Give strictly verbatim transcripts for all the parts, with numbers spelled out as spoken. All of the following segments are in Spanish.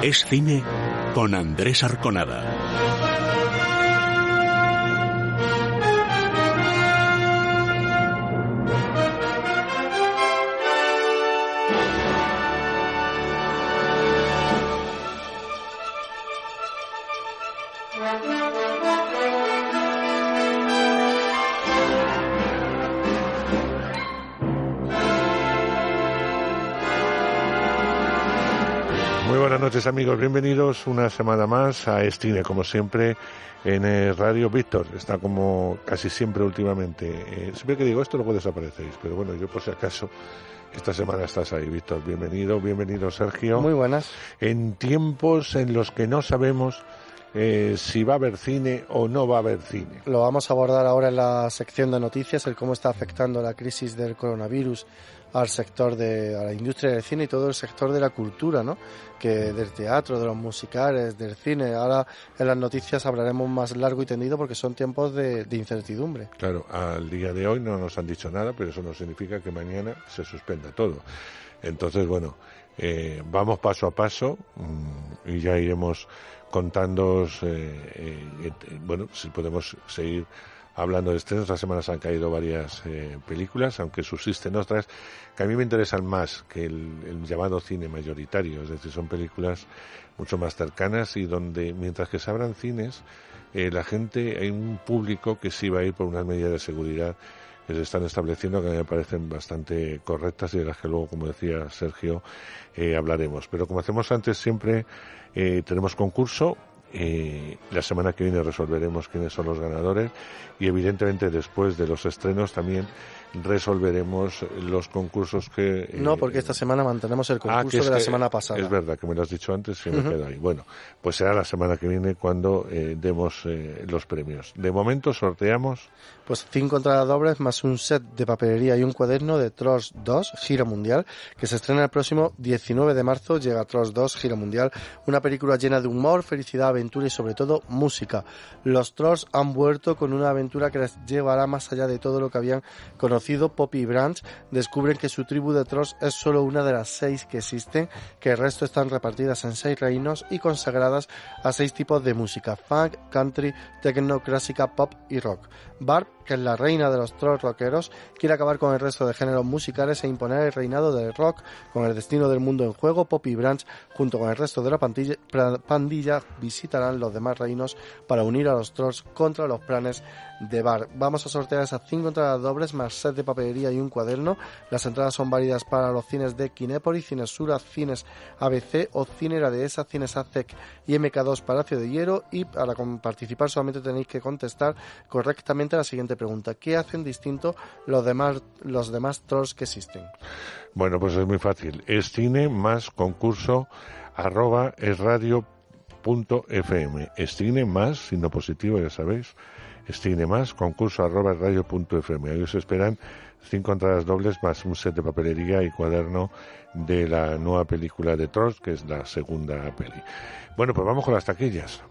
Es cine con Andrés Arconada. Buenas noches, amigos, bienvenidos una semana más a Estine, como siempre en eh, Radio Víctor. Está como casi siempre últimamente, eh, siempre que digo esto luego desaparecéis, pero bueno, yo por si acaso esta semana estás ahí, Víctor. Bienvenido, bienvenido, Sergio. Muy buenas. En tiempos en los que no sabemos eh, si va a haber cine o no va a haber cine. Lo vamos a abordar ahora en la sección de noticias, el cómo está afectando la crisis del coronavirus al sector de a la industria del cine y todo el sector de la cultura, ¿no? Que del teatro, de los musicales, del cine. Ahora en las noticias hablaremos más largo y tendido porque son tiempos de, de incertidumbre. Claro, al día de hoy no nos han dicho nada, pero eso no significa que mañana se suspenda todo. Entonces, bueno, eh, vamos paso a paso mmm, y ya iremos contándoos, eh, eh, eh, bueno, si podemos seguir hablando de estrenos. Las semanas han caído varias eh, películas, aunque subsisten otras que a mí me interesan más que el, el llamado cine mayoritario, es decir, son películas mucho más cercanas y donde, mientras que se abran cines, eh, la gente, hay un público que sí va a ir por unas medidas de seguridad que se están estableciendo, que a mí me parecen bastante correctas y de las que luego, como decía Sergio, eh, hablaremos. Pero como hacemos antes, siempre eh, tenemos concurso. Eh, la semana que viene resolveremos quiénes son los ganadores y evidentemente después de los estrenos también resolveremos los concursos que... Eh, no, porque esta semana mantenemos el concurso ah, de la semana pasada. Es verdad, que me lo has dicho antes y me uh-huh. quedo ahí. Bueno, pues será la semana que viene cuando eh, demos eh, los premios. De momento sorteamos... Pues cinco entradas dobles más un set de papelería y un cuaderno de Trolls dos, Gira Mundial, que se estrena el próximo diecinueve de marzo. Llega Trolls dos, Gira Mundial, una película llena de humor, felicidad, aventura y sobre todo música. Los Trolls han vuelto con una aventura que les llevará más allá de todo lo que habían conocido. Poppy y Branch descubren que su tribu de Trolls es solo una de las seis que existen, que el resto están repartidas en seis reinos y consagradas a seis tipos de música: funk, country, techno, clásica, pop y rock. Barb, que es la reina de los trolls rockeros, quiere acabar con el resto de géneros musicales e imponer el reinado del rock. Con el destino del mundo en juego, Poppy y Branch, junto con el resto de la pandilla, pandilla, visitarán los demás reinos para unir a los trolls contra los planes de Barb. Vamos a sortear esas cinco entradas dobles más set de papelería y un cuaderno. Las entradas son válidas para los cines de Kinépolis, Cines Sura, Cines A B C o Cine La Dehesa, Cines A C E C y M K dos Palacio de Hierro. Y para participar solamente tenéis que contestar correctamente a la siguiente pregunta: ¿qué hacen distinto los demás los demás trolls que existen? Bueno, pues es muy fácil. Es cine más concurso arroba es radio punto f m. Es cine más, signo positivo, ya sabéis. Es cine más concurso arroba es radio punto f m. Ahí os esperan cinco entradas dobles más un set de papelería y cuaderno de la nueva película de Trolls, que es la segunda peli. Bueno, pues vamos con las taquillas.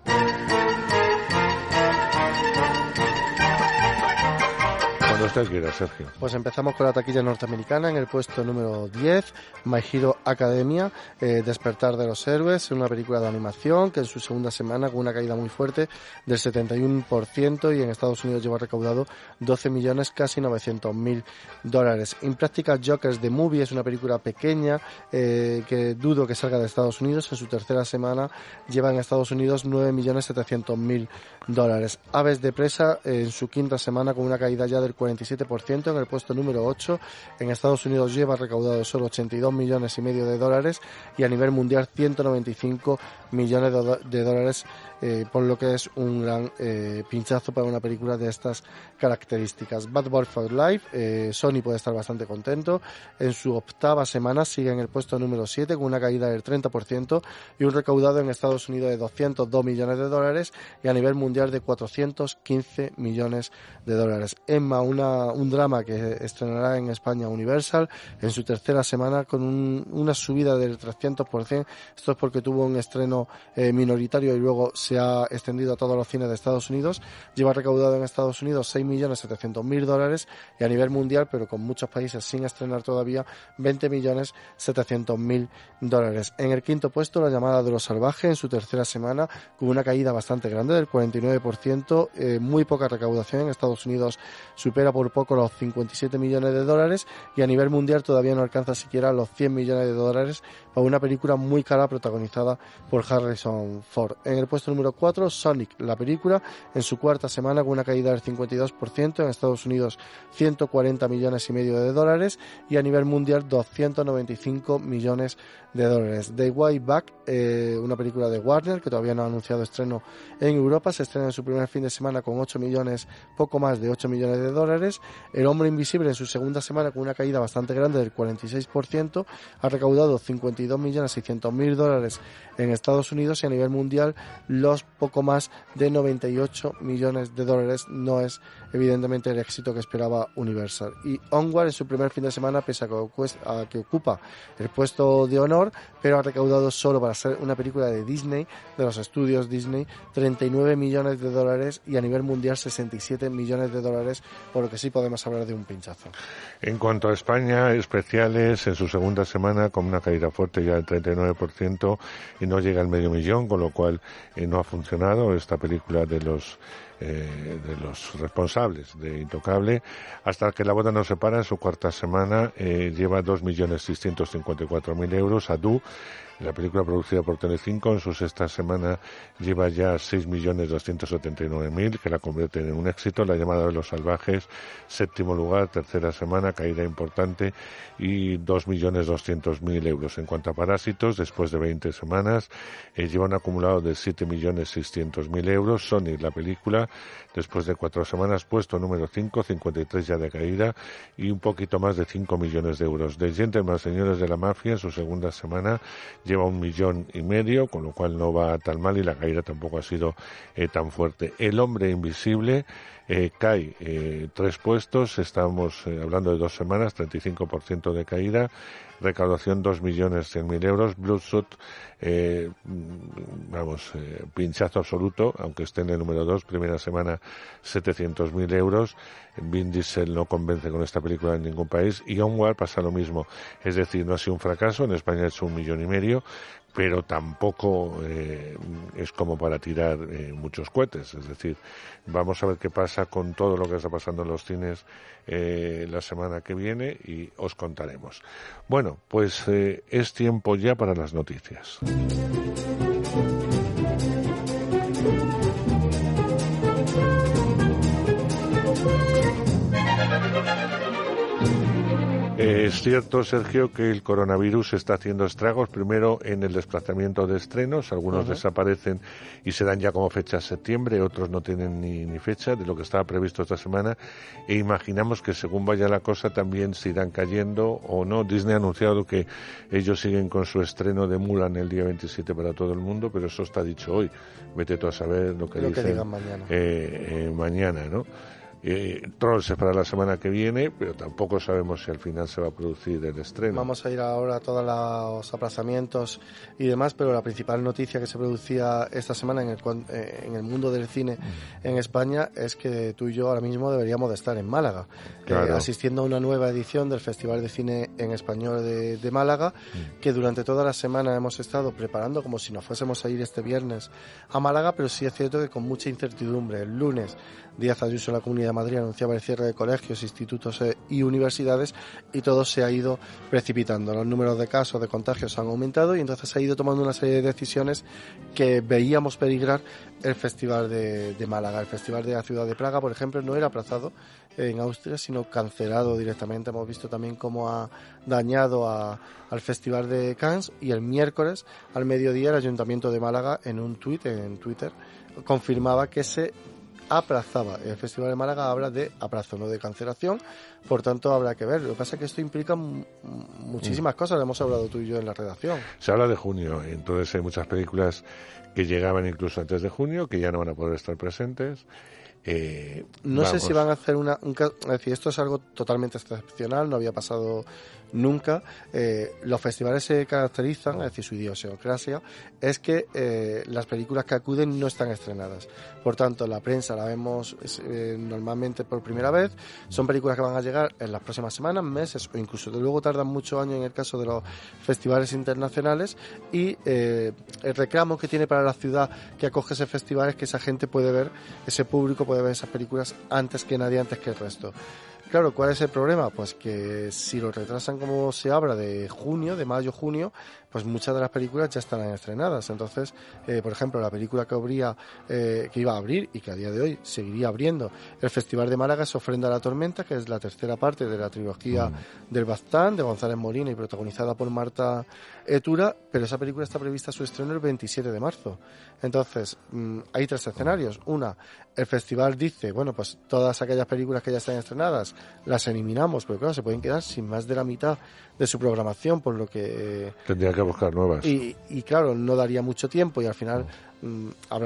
Cuando usted quiera, Sergio. Pues empezamos con la taquilla norteamericana. En el puesto número diez, My Hero Academia, eh, Despertar de los Héroes, una película de animación que en su segunda semana, con una caída muy fuerte del setenta y uno por ciento, y en Estados Unidos lleva recaudado doce millones, casi novecientos mil dólares. Impractical Jokers The Movie es una película pequeña eh, que dudo que salga de Estados Unidos. En su tercera semana lleva en Estados Unidos nueve millones setecientos mil dólares. Aves de presa eh, en su quinta semana, con una caída ya del cuarenta y siete por ciento. En el puesto número ocho, en Estados Unidos lleva recaudado solo ochenta y dos millones y medio de dólares, y a nivel mundial ciento noventa y cinco millones de, do- de dólares, eh, por lo que es un gran eh, pinchazo para una película de estas características. Bad Boy for Life, eh, Sony puede estar bastante contento. En su octava semana sigue en el puesto número siete, con una caída del treinta por ciento y un recaudado en Estados Unidos de doscientos dos millones de dólares y a nivel mundial de cuatrocientos quince millones de dólares. Emma, una, un drama que estrenará en España Universal en su tercera semana, con un, una subida del trescientos por ciento. Esto es porque tuvo un estreno eh, minoritario y luego se se ha extendido a todos los cines de Estados Unidos. Lleva recaudado en Estados Unidos seis millones setecientos mil dólares y a nivel mundial, pero con muchos países sin estrenar todavía, veinte millones setecientos mil dólares. En el quinto puesto, La llamada de los salvajes, en su tercera semana, con una caída bastante grande del cuarenta y nueve por ciento, eh, muy poca recaudación. En Estados Unidos supera por poco los cincuenta y siete millones de dólares y a nivel mundial todavía no alcanza siquiera los cien millones de dólares para una película muy cara protagonizada por Harrison Ford. En el puesto número cuatro, Sonic, la película, en su cuarta semana con una caída del cincuenta y dos por ciento, en Estados Unidos ciento cuarenta millones y medio de dólares y a nivel mundial doscientos noventa y cinco millones de dólares. The Way Back, eh, una película de Warner que todavía no ha anunciado estreno en Europa, se estrena en su primer fin de semana con ocho millones, poco más de ocho millones de dólares. El Hombre Invisible, en su segunda semana con una caída bastante grande del cuarenta y seis por ciento, ha recaudado cincuenta y dos millones seiscientos mil dólares en Estados Unidos y a nivel mundial los poco más de noventa y ocho millones de dólares. No es evidentemente el éxito que esperaba Universal. Y Onward, en su primer fin de semana, pese a que, a que ocupa el puesto de honor, pero ha recaudado solo para ser una película de Disney, de los estudios Disney, treinta y nueve millones de dólares y a nivel mundial sesenta y siete millones de dólares, por lo que sí podemos hablar de un pinchazo. En cuanto a España, Especiales, en su segunda semana con una caída fuerte ya del treinta y nueve por ciento y no llega al medio millón, con lo cual eh, no ha funcionado esta película de los eh, de los responsables de Intocable. Hasta que la boda nos separa, en su cuarta semana eh, lleva dos millones seiscientos cincuenta y cuatro mil euros. Adu, la película producida por Telecinco, en su sexta semana lleva ya seis millones doscientos setenta y nueve mil, que la convierte en un éxito. La llamada de los salvajes, séptimo lugar, tercera semana, caída importante y dos millones doscientos mil euros. En cuanto a Parásitos, después de veinte semanas, eh, lleva un acumulado de siete millones seiscientos mil euros. Sonic, la película, después de cuatro semanas, puesto número cinco, cincuenta y tres ya de caída y un poquito más de cinco millones de euros. The Gentleman, Señores de la Mafia, en su segunda semana lleva un millón y medio, con lo cual no va tan mal y la caída tampoco ha sido eh, tan fuerte. El Hombre Invisible eh, cae eh, tres puestos, estamos eh, hablando de dos semanas, treinta y cinco por ciento de caída, recaudación dos millones cien mil euros. Bloodshot, eh, vamos, eh, pinchazo absoluto, aunque esté en el número dos, primera semana setecientos mil euros. Vin Diesel no convence con esta película en ningún país y Onward pasa lo mismo, es decir, no ha sido un fracaso, en España ha hecho un millón y medio, pero tampoco eh, es como para tirar eh, muchos cohetes. Es decir, vamos a ver qué pasa con todo lo que está pasando en los cines eh, la semana que viene y os contaremos. Bueno, pues eh, es tiempo ya para las noticias. Es cierto, Sergio, que el coronavirus está haciendo estragos, primero en el desplazamiento de estrenos, algunos uh-huh. desaparecen y se dan ya como fecha septiembre, otros no tienen ni, ni fecha de lo que estaba previsto esta semana, e imaginamos que según vaya la cosa también se irán cayendo o no. Disney ha anunciado que ellos siguen con su estreno de Mulan el día veintisiete para todo el mundo, pero eso está dicho hoy, vete tú a saber lo que lo dicen que digan mañana, eh, eh, mañana, ¿no? Eh, Trolls es para la semana que viene, pero tampoco sabemos si al final se va a producir el estreno. Vamos a ir ahora a todos los aplazamientos y demás, pero la principal noticia que se producía esta semana en el, en el mundo del cine mm. en España es que tú y yo ahora mismo deberíamos de estar en Málaga, claro. eh, asistiendo a una nueva edición del Festival de Cine en Español de, de Málaga, mm. que durante toda la semana hemos estado preparando como si nos fuésemos a ir este viernes a Málaga, pero sí es cierto que con mucha incertidumbre. El lunes Díaz Ayuso, la Comunidad de Madrid, anunciaba el cierre de colegios, institutos y universidades y todo se ha ido precipitando. Los números de casos, de contagios han aumentado y entonces se ha ido tomando una serie de decisiones que veíamos peligrar el Festival de, de Málaga. El Festival de la Ciudad de Praga, por ejemplo, no era aplazado en Austria, sino cancelado directamente. Hemos visto también cómo ha dañado a, al Festival de Cannes, y el miércoles al mediodía el Ayuntamiento de Málaga en un tuit, en Twitter, confirmaba que se aplazaba. El Festival de Málaga habla de aplazo, no de cancelación, por tanto habrá que ver. Lo que pasa es que esto implica m- muchísimas mm. cosas, lo hemos hablado tú y yo en la redacción. Se habla de junio, entonces hay muchas películas que llegaban incluso antes de junio, que ya no van a poder estar presentes. Eh, no vamos. sé si van a hacer una... Un, es decir, esto es algo totalmente excepcional, no había pasado nunca. Eh, los festivales se caracterizan, es decir, su idiosincrasia, es que eh, las películas que acuden no están estrenadas. Por tanto, la prensa la vemos eh, normalmente por primera vez. Son películas que van a llegar en las próximas semanas, meses o incluso de luego tardan muchos años en el caso de los festivales internacionales, y eh, el reclamo que tiene para la ciudad que acoge ese festival es que esa gente puede ver, ese público puede ver esas películas antes que nadie, antes que el resto. Claro, ¿cuál es el problema? Pues que si lo retrasan como se habla de junio, de mayo, junio, pues muchas de las películas ya estarán estrenadas. Entonces, eh, por ejemplo, la película que abría, eh, que iba a abrir y que a día de hoy seguiría abriendo el Festival de Málaga es Ofrenda a la Tormenta, que es la tercera parte de la trilogía mm. del Baztán, de González Molina y protagonizada por Marta Etura, pero esa película está prevista su estreno el veintisiete de marzo. Entonces, mmm, hay tres escenarios. Una, el festival dice, bueno, pues todas aquellas películas que ya están estrenadas las eliminamos, pero claro, se pueden quedar sin más de la mitad de su programación, por lo que... Eh, Tendría que buscar nuevas. Y, y claro, no daría mucho tiempo y al final, mmm,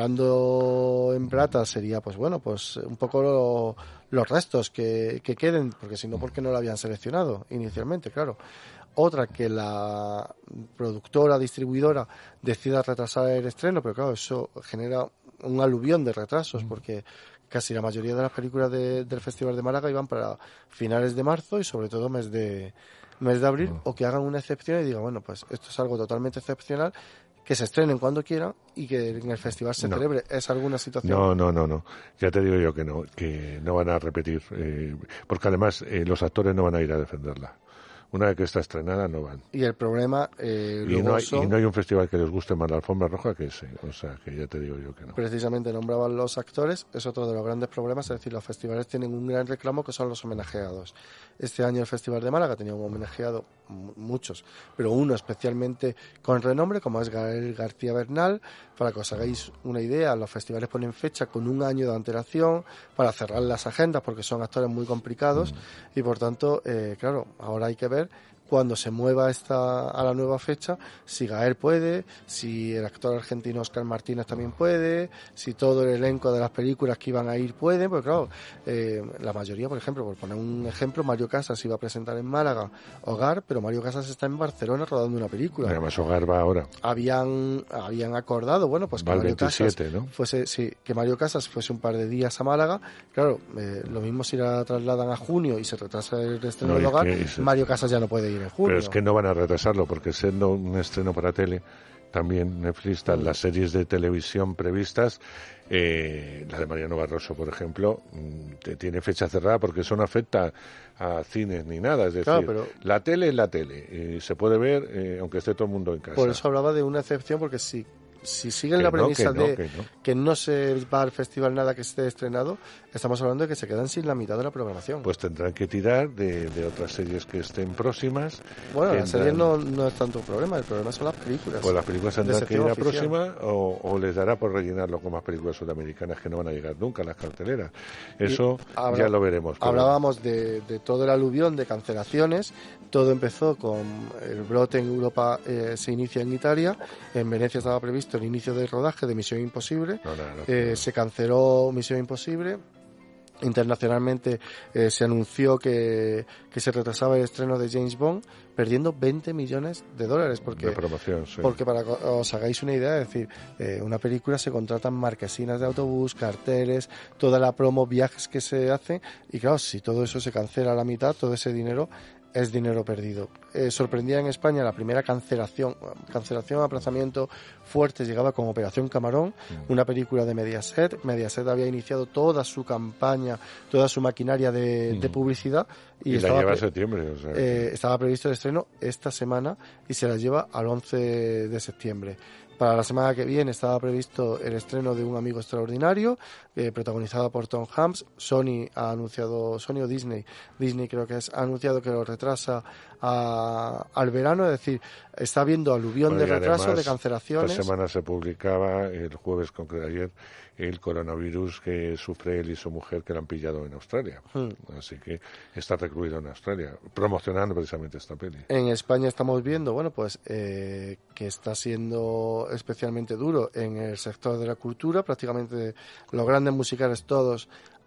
hablando en plata, sería pues bueno, pues un poco lo, los restos que, que queden, porque si no, ¿por qué no lo habían seleccionado inicialmente? Claro. Otra, que la productora, distribuidora decida retrasar el estreno, pero claro, eso genera un aluvión de retrasos, mm. porque casi la mayoría de las películas de, del Festival de Málaga iban para finales de marzo y sobre todo mes de mes de abril, mm. o que hagan una excepción y digan, bueno, pues esto es algo totalmente excepcional, que se estrenen cuando quieran y que en el festival se no. celebre. ¿Es alguna situación? No, no, no, no. Ya te digo yo que no, que no van a repetir, eh, porque además eh, los actores no van a ir a defenderla. Una vez que está estrenada no van. Y el problema... Eh, y, no hay, son... y no hay un festival que les guste más la alfombra roja que ese. O sea, que ya te digo yo que no. Precisamente nombraban los actores, es otro de los grandes problemas, es decir, los festivales tienen un gran reclamo que son los homenajeados. Este año el Festival de Málaga tenía un homenajeado, muchos, pero uno especialmente con renombre, como es Gael García Bernal. Para que os hagáis una idea, los festivales ponen fecha con un año de antelación para cerrar las agendas, porque son actores muy complicados, mm. y por tanto, eh, claro, ahora hay que ver cuando se mueva esta a la nueva fecha, si Gael puede, si el actor argentino Oscar Martínez también puede, si todo el elenco de las películas que iban a ir pueden, porque claro, eh, la mayoría, por ejemplo, por poner un ejemplo, Mario Casas iba a presentar en Málaga Hogar, pero Mario Casas está en Barcelona rodando una película. Además Hogar va ahora. Habían habían acordado, bueno, pues que va Mario veintisiete, Casas ¿no? fuese, sí, que Mario Casas fuese un par de días a Málaga. Claro, eh, lo mismo si la trasladan a junio y se retrasa el estreno no, de Hogar, es... Mario Casas ya no puede ir en junio. Pero es que no van a retrasarlo, porque siendo un estreno para tele, también Netflix están mm. las series de televisión previstas, eh, la de Mariano Barroso, por ejemplo, te tiene fecha cerrada porque eso no afecta a cines ni nada, es decir, claro, pero... la tele es la tele, y se puede ver eh, aunque esté todo el mundo en casa. Por eso hablaba de una excepción, porque si si siguen que la no, premisa que no, de que no. que no se va al festival nada que esté estrenado, estamos hablando de que se quedan sin la mitad de la programación. Pues tendrán que tirar de, de otras series que estén próximas. Bueno, las series no, no es tanto un problema, el problema son las películas. Pues las películas tendrán que ir a la próxima, o, o les dará por rellenarlo con más películas sudamericanas que no van a llegar nunca a las carteleras. Eso habla, ya lo veremos. Pero... Hablábamos de, de todo el aluvión de cancelaciones. Todo empezó con el brote en Europa, eh, se inicia en Italia. En Venecia estaba previsto el inicio del rodaje de Misión Imposible. No, no, no, eh, no. Se canceló Misión Imposible. Internacionalmente eh, se anunció que, que se retrasaba el estreno de James Bond, perdiendo veinte millones de dólares. Porque, de promoción, sí. Porque para que os hagáis una idea, es decir, eh, una película se contratan marquesinas de autobús, carteles, toda la promo, viajes que se hacen, y claro, si todo eso se cancela a la mitad, todo ese dinero es dinero perdido. Eh, sorprendía en España la primera cancelación, cancelación, aplazamiento fuerte, llegaba con Operación Camarón, mm. una película de Mediaset. Mediaset había iniciado toda su campaña, toda su maquinaria de, mm. de publicidad. Y, y estaba la lleva pre- a septiembre. O sea, eh, estaba previsto el estreno esta semana y se la lleva al once de septiembre. Para la semana que viene estaba previsto el estreno de Un amigo extraordinario, eh, protagonizada por Tom Hanks. Sony ha anunciado, Sony o Disney, Disney creo que es, ha anunciado que lo retrasa a, al verano, es decir, está habiendo aluvión bueno, de retraso, además, de cancelaciones. Esta semana se publicaba, el jueves concreto ayer, el coronavirus que sufre él y su mujer, que lo han pillado en Australia. Hmm. Así que está recluido en Australia, promocionando precisamente esta peli. En España estamos viendo, bueno, pues eh, que está siendo especialmente duro en el sector de la cultura. Prácticamente los grandes musicales todos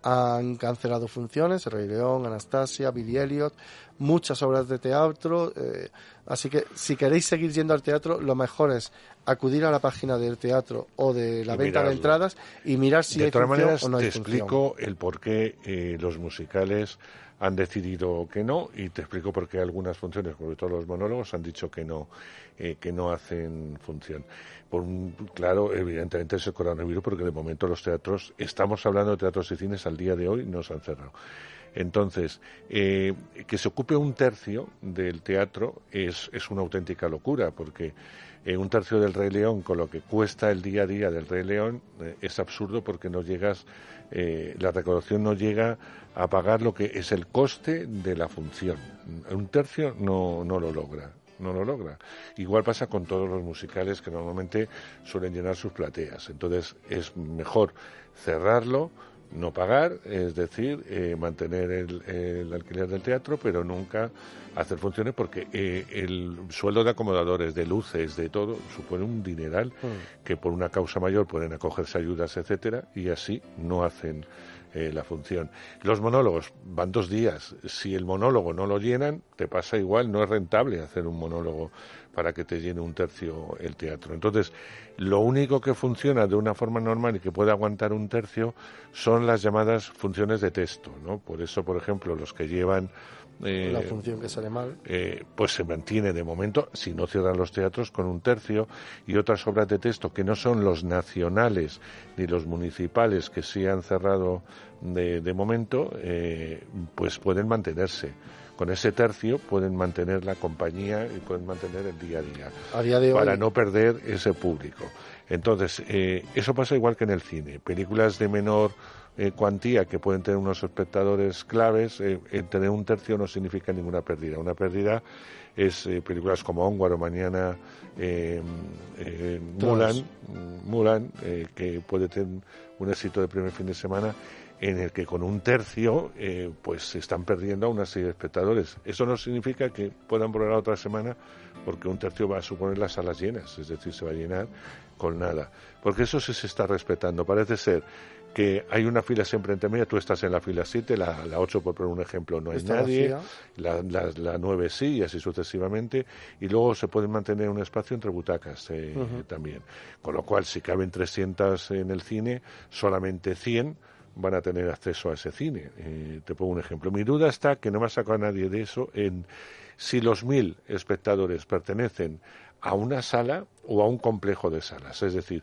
han cancelado funciones, El Rey León, Anastasia, Billy Elliot, muchas obras de teatro, eh, así que si queréis seguir yendo al teatro, lo mejor es acudir a la página del teatro o de la y venta mirarlo. de entradas y mirar si de hay todas función maneras, o no hay te función. explico el por qué eh, los musicales han decidido que no, y te explico por qué algunas funciones, sobre todo los monólogos, han dicho que no, eh, que no hacen función. Por un, claro, evidentemente es el coronavirus, porque de momento los teatros, estamos hablando de teatros y cines, al día de hoy no se han cerrado. Entonces, eh, que se ocupe un tercio del teatro es, es una auténtica locura, porque eh, un tercio del Rey León, con lo que cuesta el día a día del Rey León, eh, es absurdo, porque no llegas, eh, la recaudación no llega a pagar lo que es el coste de la función. Un tercio no, no lo logra. No lo logra. Igual pasa con todos los musicales, que normalmente suelen llenar sus plateas. Entonces es mejor cerrarlo, no pagar, es decir, eh, mantener el, el alquiler del teatro, pero nunca hacer funciones, porque eh, el sueldo de acomodadores, de luces, de todo, supone un dineral mm. que por una causa mayor pueden acogerse ayudas, etcétera, y así no hacen eh, la función. Los monólogos van dos días. Si el monólogo no lo llenan, te pasa igual, no es rentable hacer un monólogo para que te llene un tercio el teatro. Entonces, lo único que funciona de una forma normal y que puede aguantar un tercio son las llamadas funciones de texto, ¿no? Por eso, por ejemplo, los que llevan Eh, la función que sale mal eh, pues se mantiene de momento, si no cierran los teatros, con un tercio, y otras obras de texto que no son los nacionales ni los municipales, que sí han cerrado de, de momento, eh, pues pueden mantenerse. Con ese tercio pueden mantener la compañía y pueden mantener el día a día, a día de para hoy... no perder ese público. Entonces, eh, eso pasa igual que en el cine. Películas de menor eh, cuantía, que pueden tener unos espectadores claves, eh, el tener un tercio no significa ninguna pérdida. Una pérdida es eh, películas como Onward o mañana eh, eh, Mulan, Mulan eh, que puede tener un éxito de primer fin de semana, en el que con un tercio eh, pues se están perdiendo a una serie de espectadores. Eso no significa que puedan volver a otra semana, porque un tercio va a suponer las salas llenas, es decir, se va a llenar con nada. Porque eso sí se está respetando. Parece ser que hay una fila siempre entre media, tú estás en la fila siete, la, la ocho, por poner un ejemplo, no hay está nadie, vacía. la, la, la nueve sí, y así sucesivamente, y luego se puede mantener un espacio entre butacas eh, uh-huh. también. Con lo cual, si caben trescientas en el cine, solamente cien van a tener acceso a ese cine. Eh, te pongo un ejemplo. Mi duda está, que no me ha sacado a nadie de eso, en si los mil espectadores pertenecen a una sala o a un complejo de salas. Es decir,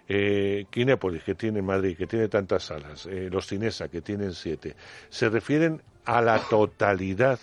eh, Kinépolis, que tiene Madrid, que tiene tantas salas, eh, los Cinesa, que tienen siete, ¿se refieren a la totalidad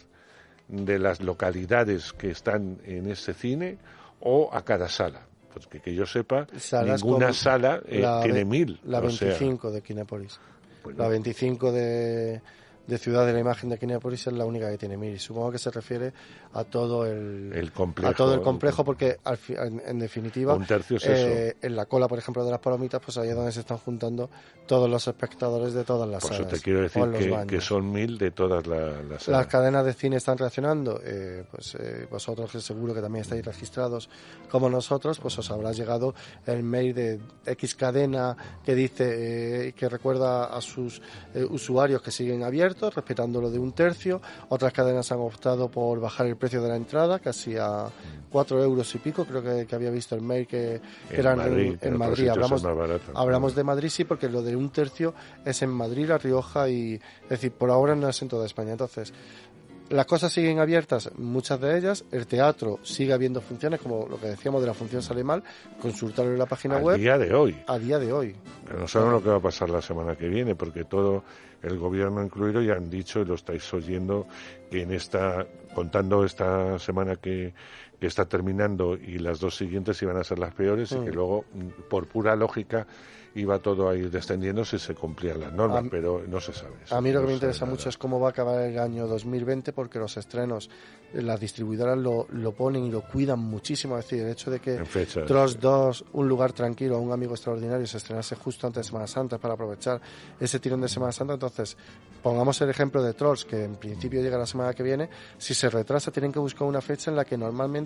de las localidades que están en ese cine o a cada sala? Pues que, que yo sepa, Salas ninguna sala eh, la, tiene mil. La o veinticinco sea, de Kinépolis. Bueno. La veinticinco de, de Ciudad de la Imagen de Kinépolis es la única que tiene mil. Supongo que se refiere a todo el, el complejo, a todo el complejo, porque al fi, en, en definitiva, un tercio es eh, eso. En la cola, por ejemplo, de las palomitas, pues ahí es donde se están juntando todos los espectadores de todas las por salas. Por eso te quiero decir que, que son mil de todas la, las salas. Las cadenas de cine están reaccionando, eh, pues eh, vosotros que seguro que también estáis registrados como nosotros, pues os habrá llegado el mail de X cadena que dice eh, que recuerda a sus eh, usuarios que siguen abiertos, respetando lo de un tercio. Otras cadenas han optado por bajar el precio de la entrada casi a cuatro euros y pico. Creo que, que había visto el mail que, que en eran Madrid, en, en Madrid. Hablamos, hablamos de Madrid, sí, porque lo de un tercio es en Madrid, La Rioja y, es decir, por ahora no es en toda España. Entonces, las cosas siguen abiertas, muchas de ellas. El teatro sigue habiendo funciones, como lo que decíamos de la función sale mal, consultarlo en la página a web. A día de hoy. A día de hoy. Pero no sabemos lo que va a pasar la semana que viene, porque todo el gobierno incluido ya han dicho, y lo estáis oyendo, que en esta, contando esta semana que, que está terminando y las dos siguientes iban a ser las peores, mm. y que luego, por pura lógica, iba todo a ir descendiendo si se cumplían las normas, a, pero no se sabe. A mí lo no que me interesa mucho es cómo va a acabar el año dos mil veinte, porque los estrenos, las distribuidoras lo, lo ponen y lo cuidan muchísimo. Es decir, el hecho de que Trolls dos, Un lugar tranquilo, Un amigo extraordinario, se estrenase justo antes de Semana Santa para aprovechar ese tirón de Semana Santa. Entonces, pongamos el ejemplo de Trolls, que en principio llega la semana que viene. Si se retrasa, tienen que buscar una fecha en la que normalmente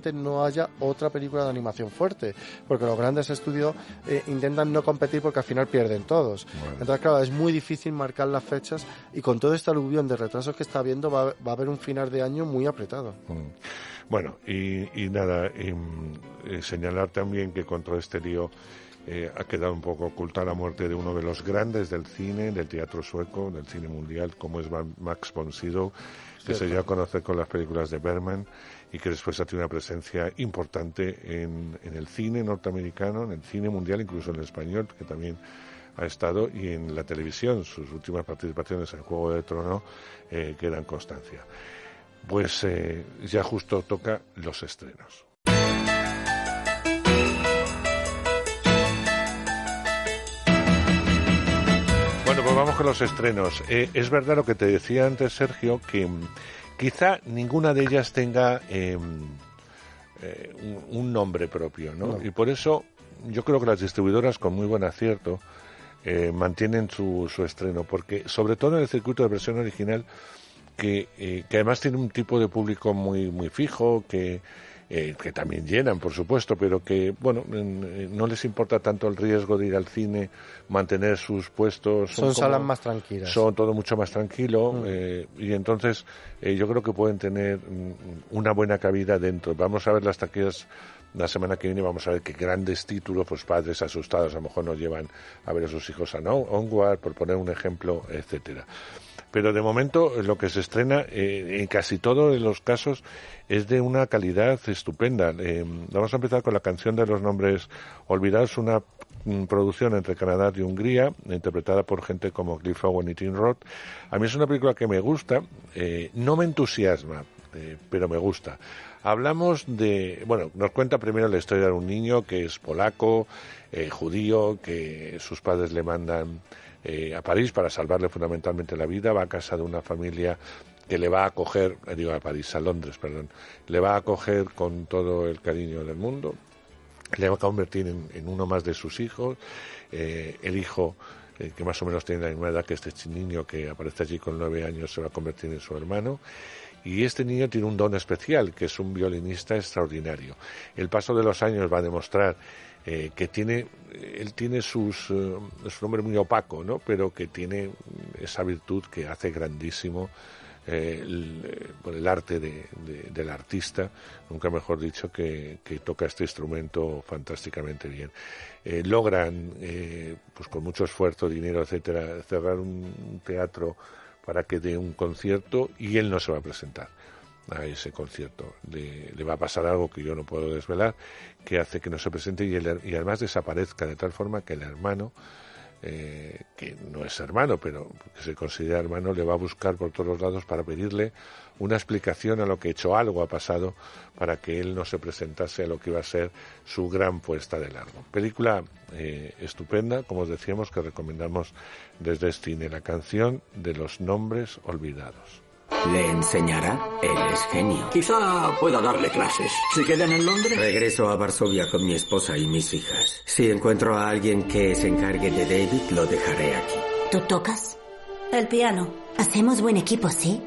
probablemente no haya otra película de animación fuerte, porque los grandes estudios eh, intentan no competir porque al final pierden todos. Bueno. Entonces, claro, es muy difícil marcar las fechas y con todo este aluvión de retrasos que está habiendo va, va a haber un final de año muy apretado. Mm. Bueno, y, y nada, y, y señalar también que con todo este lío Eh, ha quedado un poco oculta la muerte de uno de los grandes del cine, del teatro sueco, del cine mundial, como es Max von Sydow, que se dio a conocer con las películas de Bergman y que después ha tenido una presencia importante en, en el cine norteamericano, en el cine mundial, incluso en el español, que también ha estado, y en la televisión. Sus últimas participaciones en Juego de Tronos eh, quedan constancia. Pues eh, ya justo toca los estrenos. Bueno, pues vamos con los estrenos. Eh, es verdad lo que te decía antes, Sergio, que mm, quizá ninguna de ellas tenga eh, eh, un, un nombre propio, ¿no? No. Y por eso yo creo que las distribuidoras, con muy buen acierto, eh, mantienen su, su estreno, porque sobre todo en el circuito de versión original, que, eh, que además tiene un tipo de público muy, muy fijo, que... Eh, que también llenan, por supuesto, pero que, bueno, eh, no les importa tanto el riesgo de ir al cine, mantener sus puestos. Son, son como, salas más tranquilas. Son todo mucho más tranquilo, mm. eh, y entonces eh, yo creo que pueden tener mm, una buena cabida dentro. Vamos a ver las taquillas la semana que viene, vamos a ver qué grandes títulos, pues padres asustados a lo mejor nos llevan a ver a sus hijos a no, Onward, por poner un ejemplo, etcétera. Pero de momento lo que se estrena, eh, en casi todos los casos, es de una calidad estupenda. Eh, vamos a empezar con La canción de los nombres olvidados, una mm, producción entre Canadá y Hungría, interpretada por gente como Cliff Owen y Tim Roth. A mí es una película que me gusta, eh, no me entusiasma, eh, pero me gusta. Hablamos de, bueno, nos cuenta primero la historia de un niño que es polaco, eh, judío, que sus padres le mandan Eh, a París para salvarle fundamentalmente la vida. Va a casa de una familia que le va a acoger, eh, digo a París, a Londres, perdón, le va a acoger con todo el cariño del mundo, le va a convertir en, en uno más de sus hijos. Eh, el hijo, eh, que más o menos tiene la misma edad que este niño que aparece allí con nueve años, se va a convertir en su hermano. Y este niño tiene un don especial, que es un violinista extraordinario. El paso de los años va a demostrar eh, que tiene, él tiene sus, uh, es un hombre muy opaco, ¿no? Pero que tiene esa virtud que hace grandísimo eh, el, por el arte de, de, del artista, nunca mejor dicho, que, que toca este instrumento fantásticamente bien. Eh, logran, eh, pues con mucho esfuerzo, dinero, etcétera, cerrar un teatro para que dé un concierto, y él no se va a presentar a ese concierto. Le, le va a pasar algo que yo no puedo desvelar, que hace que no se presente y, el, y además desaparezca, de tal forma que el hermano, eh, que no es hermano, pero que se considera hermano, le va a buscar por todos los lados para pedirle una explicación a lo que hecho algo ha pasado para que él no se presentase a lo que iba a ser su gran puesta de largo. Película eh, estupenda, como os decíamos, que recomendamos desde Cine, La canción de los nombres olvidados. ¿Le enseñará? Él es genio. Quizá pueda darle clases. ¿Se quedan en Londres? Regreso a Varsovia con mi esposa y mis hijas. Si encuentro a alguien que se encargue de David, lo dejaré aquí. ¿Tú tocas? El piano. Hacemos buen equipo, ¿sí?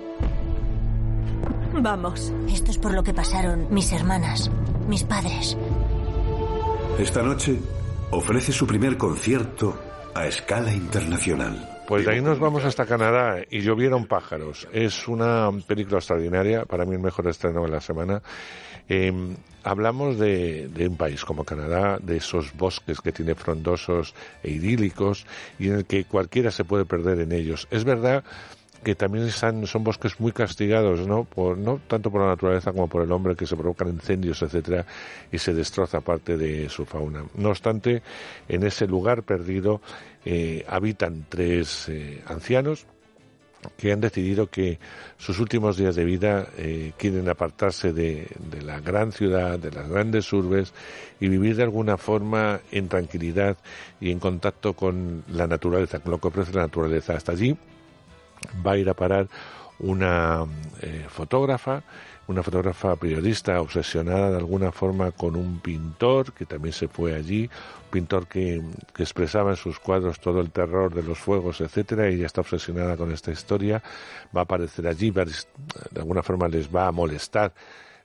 Vamos. Esto es por lo que pasaron mis hermanas, mis padres. Esta noche ofrece su primer concierto a escala internacional. Pues de ahí nos vamos hasta Canadá, y llovieron pájaros. Es una película extraordinaria, para mí el mejor estreno de la semana. Eh, hablamos de, de un país como Canadá, de esos bosques que tiene frondosos e idílicos, y en el que cualquiera se puede perder en ellos. Es verdad que también están, son bosques muy castigados, ¿no? Por, no tanto por la naturaleza como por el hombre, que se provocan incendios, etcétera, y se destroza parte de su fauna. No obstante, en ese lugar perdido eh, habitan tres eh, ancianos que han decidido que sus últimos días de vida eh, quieren apartarse de, de la gran ciudad, de las grandes urbes, y vivir de alguna forma en tranquilidad y en contacto con la naturaleza, con lo que ofrece la naturaleza. Hasta allí va a ir a parar una eh, fotógrafa, una fotógrafa periodista obsesionada de alguna forma con un pintor que también se fue allí, un pintor que, que expresaba en sus cuadros todo el terror de los fuegos, etcétera. Ella está obsesionada con esta historia, va a aparecer allí, va, de alguna forma les va a molestar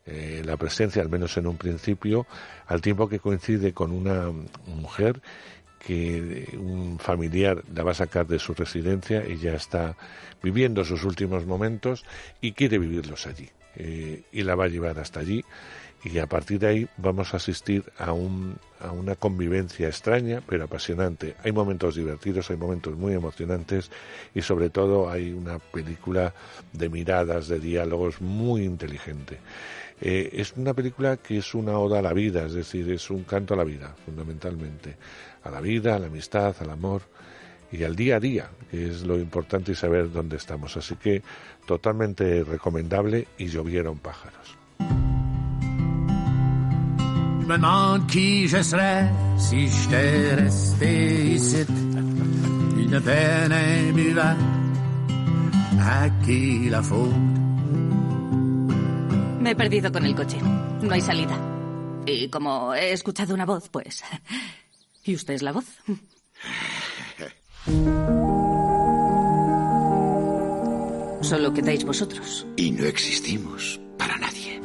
eh, la presencia, al menos en un principio, al tiempo que coincide con una mujer que un familiar la va a sacar de su residencia, ella está viviendo sus últimos momentos y quiere vivirlos allí, eh, y la va a llevar hasta allí, y a partir de ahí vamos a asistir a, un, a una convivencia extraña pero apasionante. Hay momentos divertidos, hay momentos muy emocionantes y sobre todo hay una película de miradas, de diálogos muy inteligente. Eh, es una película que es una oda a la vida, es decir, es un canto a la vida, fundamentalmente. A la vida, a la amistad, al amor y al día a día, que es lo importante, y saber dónde estamos. Así que totalmente recomendable. Y llovieron pájaros. Je me demande qui je serais si j'étais resté ici, une peine imbuvable, à qui la faute. Me he perdido con el coche. No hay salida. Y como he escuchado una voz, pues... ¿Y usted es la voz? Solo quedáis vosotros. Y no existimos para nadie.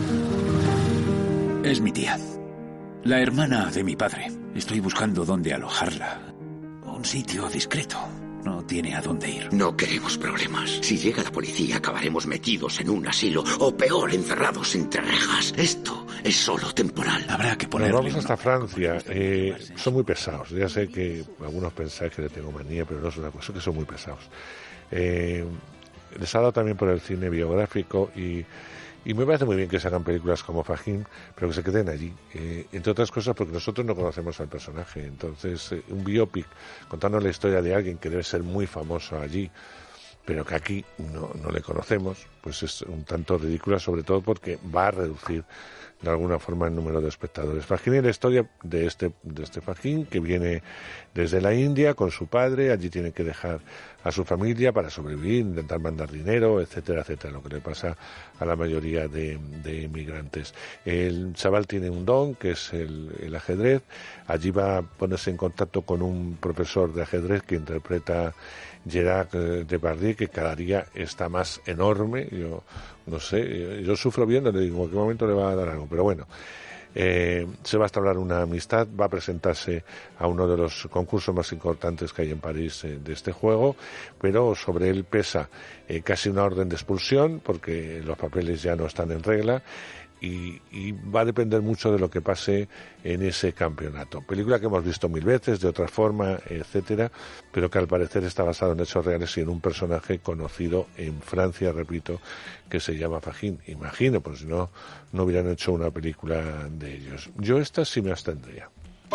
Es mi tía, la hermana de mi padre. Estoy buscando dónde alojarla. Un sitio discreto. No tiene a dónde ir. No queremos problemas. Si llega la policía, acabaremos metidos en un asilo, o peor, encerrados entre rejas. Esto es solo temporal. Habrá que ponerle... Nos vamos hasta Francia. Eh, son muy pesados. Ya sé que algunos pensáis que le tengo manía, pero no es una cosa, que son muy pesados. Eh, les ha dado también por el cine biográfico y... Y me parece muy bien que se hagan películas como Fagin, pero que se queden allí. Eh, entre otras cosas porque nosotros no conocemos al personaje. Entonces, eh, un biopic contando la historia de alguien que debe ser muy famoso allí, pero que aquí no, no le conocemos, pues es un tanto ridícula, sobre todo porque va a reducir de alguna forma el número de espectadores. Fagin es la historia de este, de este Fagin que viene desde la India con su padre. Allí tiene que dejar a su familia para sobrevivir, intentar mandar dinero, etcétera, etcétera, lo que le pasa a la mayoría de, de inmigrantes. El chaval tiene un don, que es el, el ajedrez. Allí va a ponerse en contacto con un profesor de ajedrez que interpreta Gerard Depardieu, que cada día está más enorme. Yo no sé, yo sufro viéndole, digo, en qué momento le va a dar algo, pero bueno. Eh, se va a establecer una amistad, va a presentarse a uno de los concursos más importantes que hay en París eh, de este juego, pero sobre él pesa eh, casi una orden de expulsión porque los papeles ya no están en regla. Y, y va a depender mucho de lo que pase en ese campeonato. Película que hemos visto mil veces, de otra forma, etcétera, pero que al parecer está basado en hechos reales y en un personaje conocido en Francia, repito, que se llama Fagin. Imagino, pues si no, no hubieran hecho una película de ellos. Yo esta sí me abstendría.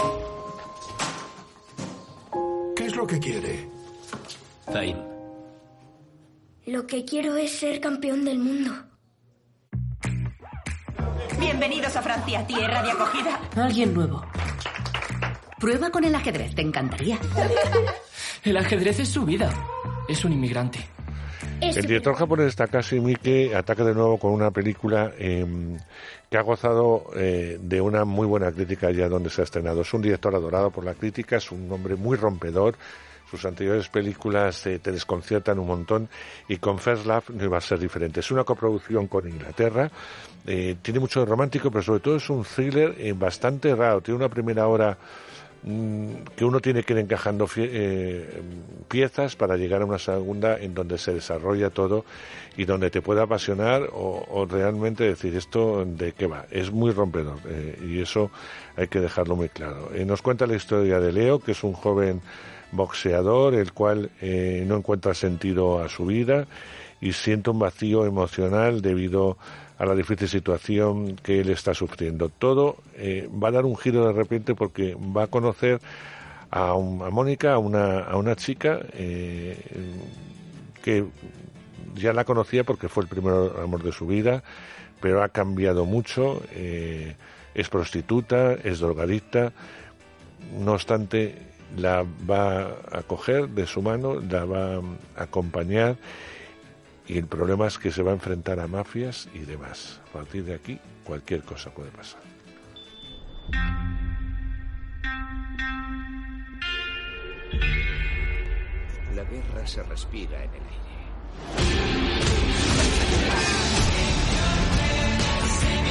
¿Qué es lo que quiere? Zain. Lo que quiero es ser campeón del mundo. Bienvenidos a Francia, tierra de acogida. Alguien nuevo. Prueba con el ajedrez, te encantaría. El ajedrez es su vida. Es un inmigrante. El director japonés Takashi Miike ataca de nuevo con una película eh, que ha gozado eh, de una muy buena crítica allá donde se ha estrenado. Es un director adorado por la crítica, es un hombre muy rompedor. Sus anteriores películas eh, te desconciertan un montón y con First Love no iba a ser diferente. Es una coproducción con Inglaterra, eh, tiene mucho de romántico, pero sobre todo es un thriller eh, bastante raro. Tiene una primera hora mmm, que uno tiene que ir encajando fie- eh, piezas para llegar a una segunda en donde se desarrolla todo y donde te puede apasionar o, o realmente decir esto de qué va. Es muy rompedor eh, y eso hay que dejarlo muy claro. Eh, nos cuenta la historia de Leo, que es un joven boxeador, el cual eh, no encuentra sentido a su vida y siente un vacío emocional debido a la difícil situación que él está sufriendo. Todo eh, va a dar un giro de repente porque va a conocer a, un, a Mónica, a una, a una chica eh, que ya la conocía porque fue el primer amor de su vida, pero ha cambiado mucho, eh, es prostituta, es drogadicta, no obstante la va a coger de su mano, la va a acompañar y el problema es que se va a enfrentar a mafias y demás. A partir de aquí cualquier cosa puede pasar. La guerra se respira en el aire.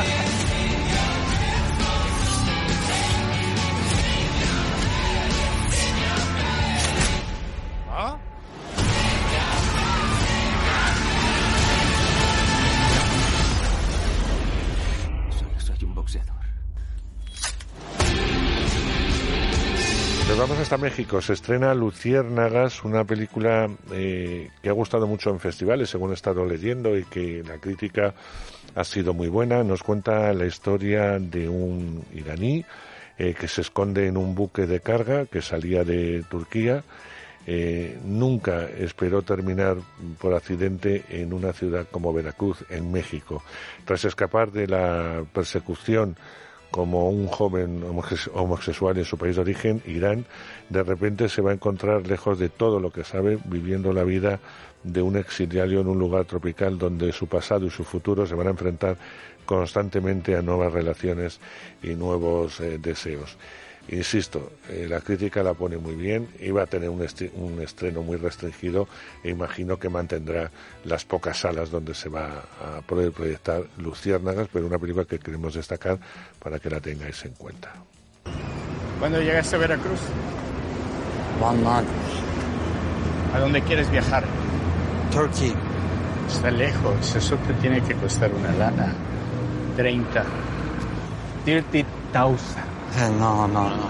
Nos vamos hasta México. Se estrena Luciérnagas, una película eh, que ha gustado mucho en festivales, según he estado leyendo, y que la crítica ha sido muy buena. Nos cuenta la historia de un iraní eh, que se esconde en un buque de carga que salía de Turquía. Eh, nunca esperó terminar por accidente en una ciudad como Veracruz, en México. Tras escapar de la persecución como un joven homosexual en su país de origen, Irán, de repente se va a encontrar lejos de todo lo que sabe, viviendo la vida de un exiliado en un lugar tropical donde su pasado y su futuro se van a enfrentar constantemente a nuevas relaciones y nuevos eh, deseos. Insisto, eh, la crítica la pone muy bien, iba a tener un, est- un estreno muy restringido e imagino que mantendrá las pocas salas donde se va a poder proyectar Luciérnagas, pero una película que queremos destacar para que la tengáis en cuenta. ¿Cuándo llegaste a Veracruz? One month. ¿A dónde quieres viajar? Turkey. Está lejos, eso te tiene que costar una lana. Treinta. Thirty thousand. No, no, no.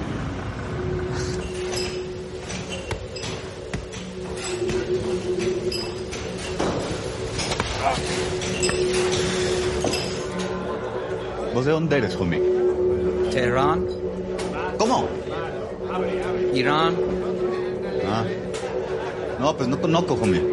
¿Vos de dónde eres, homie? Teherán. ¿Cómo? Irán. Ah. No, pues no conozco, homie.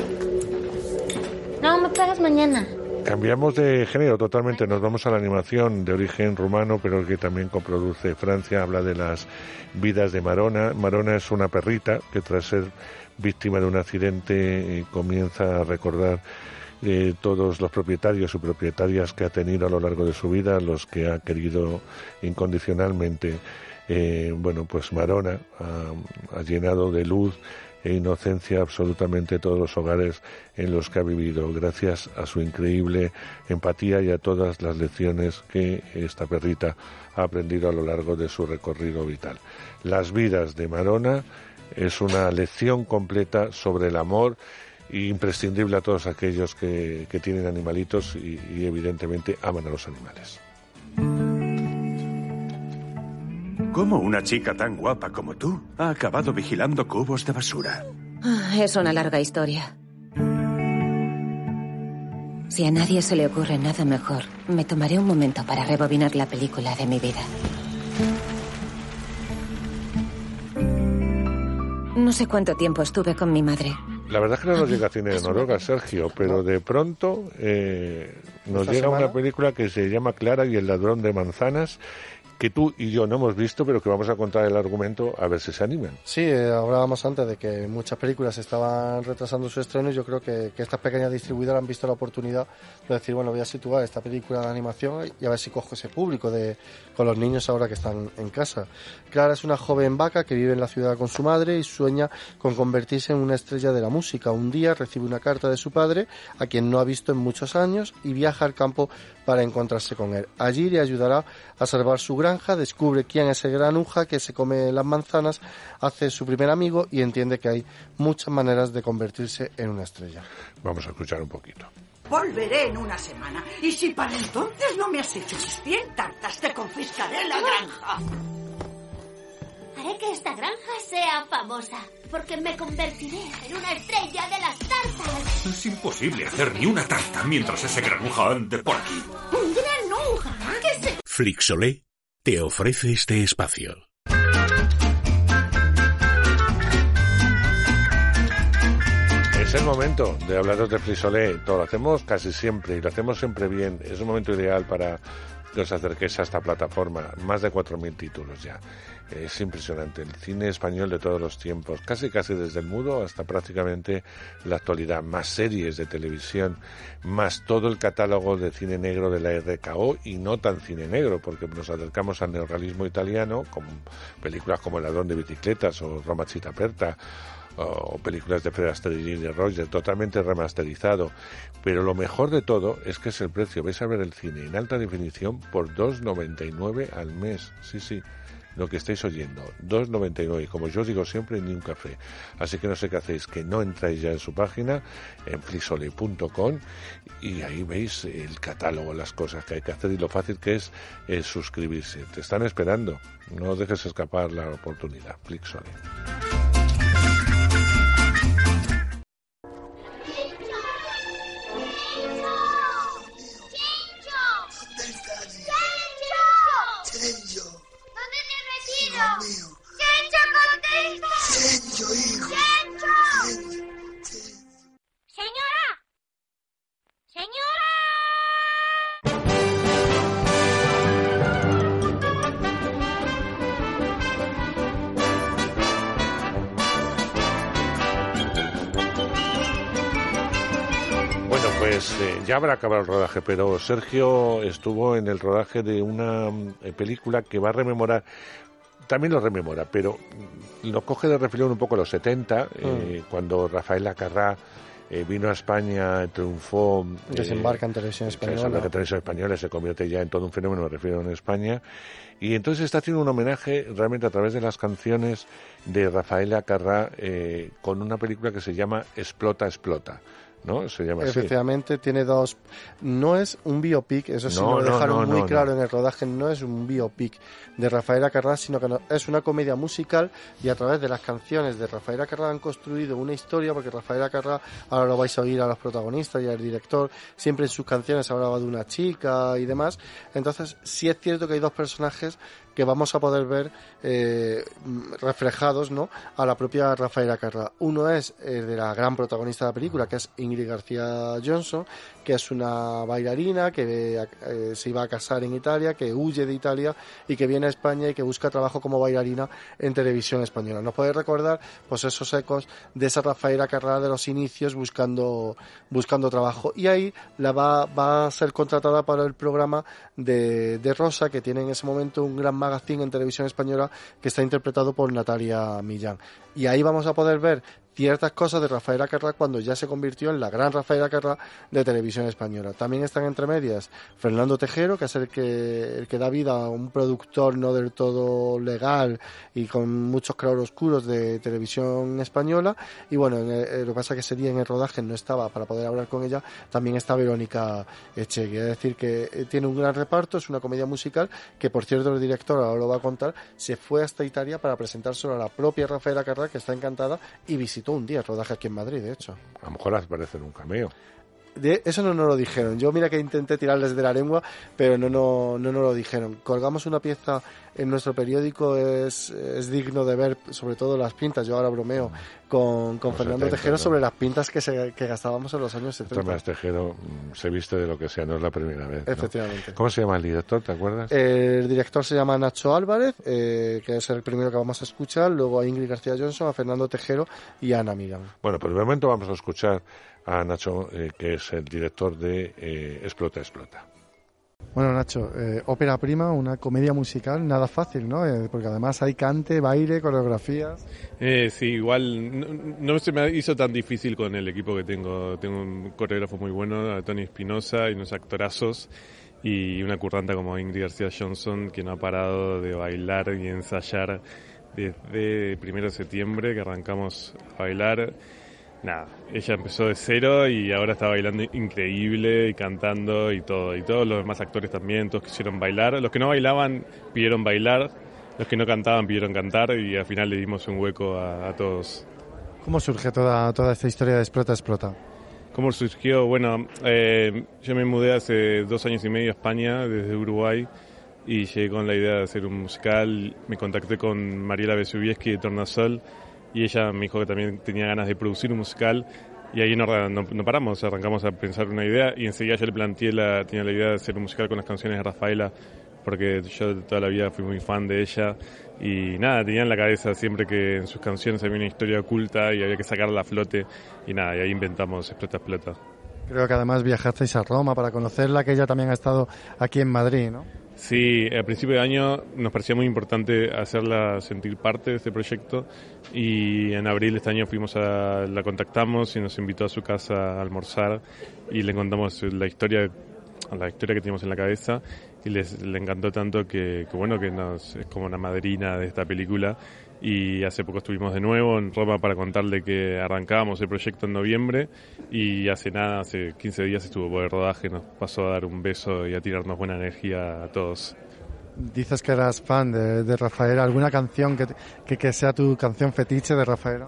No, me pagas mañana. Cambiamos de género totalmente, nos vamos a la animación de origen rumano, pero que también coproduce Francia. Habla de las vidas de Marona. Marona es una perrita que tras ser víctima de un accidente eh, comienza a recordar eh, todos los propietarios y propietarias que ha tenido a lo largo de su vida, los que ha querido incondicionalmente. Eh, bueno, pues Marona ha, ha llenado de luz e inocencia absolutamente todos los hogares en los que ha vivido, gracias a su increíble empatía y a todas las lecciones que esta perrita ha aprendido a lo largo de su recorrido vital. Las vidas de Marona es una lección completa sobre el amor, imprescindible a todos aquellos que, que tienen animalitos y, y evidentemente aman a los animales. ¿Cómo una chica tan guapa como tú ha acabado vigilando cubos de basura? Es una larga historia. Si a nadie se le ocurre nada mejor, me tomaré un momento para rebobinar la película de mi vida. No sé cuánto tiempo estuve con mi madre. La verdad es que no nos llega cine de Noruega, Sergio, pero de pronto eh, nos llega semana? una película que se llama Clara y el ladrón de manzanas, que tú y yo no hemos visto, pero que vamos a contar el argumento a ver si se animan. Sí, eh, hablábamos antes de que muchas películas estaban retrasando su estreno y yo creo que, que estas pequeñas distribuidoras han visto la oportunidad de decir, bueno, voy a situar esta película de animación y a ver si cojo ese público de con los niños ahora que están en casa. Clara es una joven vaca que vive en la ciudad con su madre y sueña con convertirse en una estrella de la música. Un día recibe una carta de su padre, a quien no ha visto en muchos años, y viaja al campo para encontrarse con él. Allí le ayudará a salvar su granja, descubre quién es el granuja que se come las manzanas, hace su primer amigo y entiende que hay muchas maneras de convertirse en una estrella. Vamos a escuchar un poquito. Volveré en una semana y si para entonces no me has hecho mis cien tartas, te confiscaré la granja. Haré que esta granja sea famosa, porque me convertiré en una estrella de las tartas. Es imposible hacer ni una tarta mientras ese granuja ande por aquí. ¿Un granuja? ¿Qué se...? Flixolé te ofrece este espacio. Es el momento de hablaros de Flixolé. Todo lo hacemos casi siempre y lo hacemos siempre bien. Es un momento ideal para que os acerquéis a esta plataforma. Más de cuatro mil títulos ya. Es impresionante. El cine español de todos los tiempos. Casi casi desde el mudo hasta prácticamente la actualidad. Más series de televisión. Más todo el catálogo de cine negro de la R K O y no tan cine negro, porque nos acercamos al neorrealismo italiano con películas como El ladrón de bicicletas o Roma Città Aperta, o películas de Fred Astaire y Ginger Rogers, totalmente remasterizado. Pero lo mejor de todo es que es el precio. Vais a ver el cine en alta definición por dos noventa y nueve al mes. Sí, sí, lo que estáis oyendo, dos noventa y nueve. Como yo os digo siempre, ni un café. Así que no sé qué hacéis, que no entráis ya en su página, en flixolay punto com, y ahí veis el catálogo, las cosas que hay que hacer y lo fácil que es eh, suscribirse. Te están esperando, no dejes escapar la oportunidad. Flixolay. Pues eh, ya habrá acabado el rodaje, pero Sergio estuvo en el rodaje de una eh, película que va a rememorar, también lo rememora, pero lo coge de reflexión un poco a los setenta, eh, mm. cuando Rafaela Carrà eh, vino a España, triunfó. Desembarca eh, en Televisión Española. Desembarca en Televisión Española, se convierte ya en todo un fenómeno, me refiero, en España. Y entonces está haciendo un homenaje realmente a través de las canciones de Rafaela Carrà eh, con una película que se llama Explota, Explota. ¿No? Se llama así. Efectivamente, tiene dos. No es un biopic, eso sí no, lo dejaron no, no, muy no, claro no. en el rodaje. No es un biopic de Rafaela Carrà, sino que no, es una comedia musical, y a través de las canciones de Rafaela Carrà han construido una historia, porque Rafaela Carrà, ahora lo vais a oír a los protagonistas y al director, siempre en sus canciones hablaba de una chica y demás. Entonces, sí es cierto que hay dos personajes que vamos a poder ver eh, reflejados, ¿no?, a la propia Rafaela Carrà. Uno es eh, de la gran protagonista de la película, que es Ingrid García Johnson, que es una bailarina que eh, se iba a casar en Italia, que huye de Italia y que viene a España y que busca trabajo como bailarina en Televisión Española. Nos puede recordar pues esos ecos de esa Rafaela Carrà de los inicios buscando buscando trabajo, y ahí la va, va a ser contratada para el programa de, de Rosa, que tiene en ese momento un gran magazine en Televisión Española que está interpretado por Natalia Millán. Y ahí vamos a poder ver ciertas cosas de Rafaela Carrà cuando ya se convirtió en la gran Rafaela Carrà de Televisión Española. También están entre medias Fernando Tejero, que es el que el que da vida a un productor no del todo legal y con muchos claroscuros de Televisión Española. Y bueno, el, lo que pasa es que ese día en el rodaje no estaba para poder hablar con ella. También está Verónica Echegui. Es decir, que tiene un gran reparto, es una comedia musical que, por cierto, el director ahora lo va a contar, se fue hasta Italia para presentárselo a la propia Rafaela Carrà, que está encantada, y visitó un día el rodaje aquí en Madrid, de hecho. A lo mejor aparece en un cameo. De eso no nos lo dijeron. Yo mira que intenté tirarles de la lengua, pero no no no nos lo dijeron. Colgamos una pieza en nuestro periódico, es, es digno de ver, sobre todo las pintas. Yo ahora bromeo con, con Fernando setenta, Tejero, ¿no?, sobre las pintas que se que gastábamos en los años setenta. Tomás Tejero se viste de lo que sea, no es la primera vez, ¿no? Efectivamente. ¿Cómo se llama el director, te acuerdas? El director se llama Nacho Álvarez, eh, que es el primero que vamos a escuchar, luego a Ingrid García Johnson, a Fernando Tejero y a Ana Millán. Bueno, por el momento vamos a escuchar a Nacho, eh, que es el director de eh, Explota, Explota. Bueno, Nacho, eh, ópera prima, una comedia musical, nada fácil, ¿no? Eh, porque además hay cante, baile, coreografías. Eh, sí, igual no, no se me hizo tan difícil con el equipo que tengo. Tengo un coreógrafo muy bueno, a Tony Espinosa, y unos actorazos, y una curranta como Ingrid García Johnson, que no ha parado de bailar y ensayar desde el primero de septiembre que arrancamos a bailar. Nada, ella empezó de cero y ahora está bailando increíble y cantando y todo. Y todos los demás actores también, todos quisieron bailar. Los que no bailaban pidieron bailar, los que no cantaban pidieron cantar, y al final le dimos un hueco a, a todos. ¿Cómo surge toda, toda esta historia de Explota, Explota? ¿Cómo surgió? Bueno, eh, yo me mudé hace dos años y medio a España desde Uruguay y llegué con la idea de hacer un musical. Me contacté con Mariela Vesubieski de Tornasol, y ella me dijo que también tenía ganas de producir un musical, y ahí no, no, no paramos, arrancamos a pensar una idea, y enseguida yo le planteé, la, tenía la idea de hacer un musical con las canciones de Rafaela, porque yo toda la vida fui muy fan de ella, y nada, tenía en la cabeza siempre que en sus canciones había una historia oculta y había que sacarla a flote, y nada, y ahí inventamos Explota, Explota. Creo que además viajasteis a Roma para conocerla, que ella también ha estado aquí en Madrid, ¿no? Sí, al principio de año nos parecía muy importante hacerla sentir parte de este proyecto y en abril de este año fuimos a, la contactamos y nos invitó a su casa a almorzar y le contamos la historia, la historia que teníamos en la cabeza y les le encantó tanto que, que bueno que nos es como una madrina de esta película. Y hace poco estuvimos de nuevo en Roma para contarle que arrancábamos el proyecto en noviembre y hace nada, hace quince días estuvo por el rodaje, nos pasó a dar un beso y a tirarnos buena energía a todos. Dices que eras fan de, de Rafaela, ¿alguna canción que, que, que sea tu canción fetiche de Rafaela?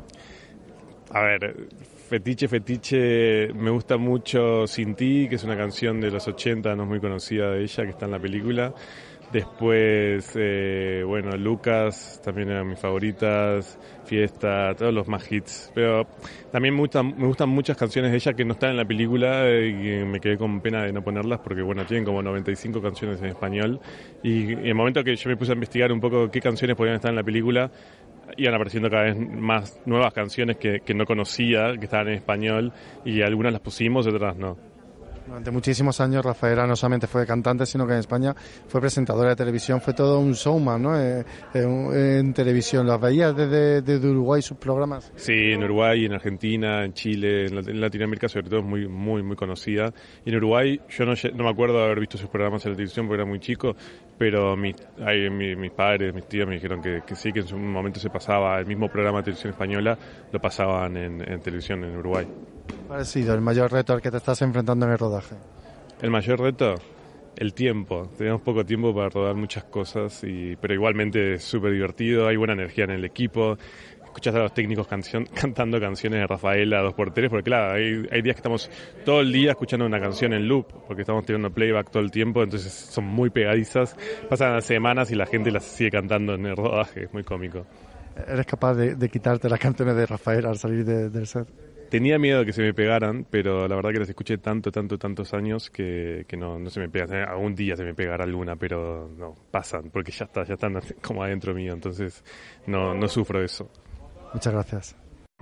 A ver, fetiche, fetiche, me gusta mucho Sin Ti, que es una canción de los ochenta, no es muy conocida de ella, que está en la película. Después, eh, bueno, Lucas, también eran mis favoritas, Fiesta, todos los más hits. Pero también me gustan, me gustan muchas canciones de ella que no están en la película y me quedé con pena de no ponerlas porque, bueno, tienen como noventa y cinco canciones en español. Y, y en el momento que yo me puse a investigar un poco qué canciones podían estar en la película, iban apareciendo cada vez más nuevas canciones que, que no conocía, que estaban en español, y algunas las pusimos y otras no. Durante muchísimos años Rafaela no solamente fue cantante, sino que en España fue presentadora de televisión, fue todo un showman, ¿no? Eh, en, en televisión. ¿Las veías desde, desde Uruguay sus programas? Sí, en Uruguay, en Argentina, en Chile, en Latinoamérica sobre todo es muy muy muy conocida. Y en Uruguay yo no, no me acuerdo de haber visto sus programas en la televisión porque era muy chico, pero mis, ay, mis, mis padres, mis tíos me dijeron que, que sí, que en su momento se pasaba el mismo programa de televisión española, lo pasaban en, en televisión en Uruguay. ¿Cuál ha sido el mayor reto al que te estás enfrentando en el rodaje? El mayor reto, el tiempo. Tenemos poco tiempo para rodar muchas cosas, y, pero igualmente es súper divertido, hay buena energía en el equipo. Escuchás a los técnicos canción, cantando canciones de Rafaela dos por tres, porque claro, hay, hay días que estamos todo el día escuchando una canción en loop, porque estamos teniendo playback todo el tiempo, entonces son muy pegadizas. Pasan las semanas y la gente las sigue cantando en el rodaje, es muy cómico. ¿Eres capaz de, de quitarte las canciones de Rafaela al salir de, del set? Tenía miedo de que se me pegaran, pero la verdad que las escuché tanto, tanto, tantos años que, que no, no se me pegan. Algún día se me pegará alguna, pero no, pasan, porque ya está, ya están como adentro mío, entonces no, no sufro de eso. Muchas gracias.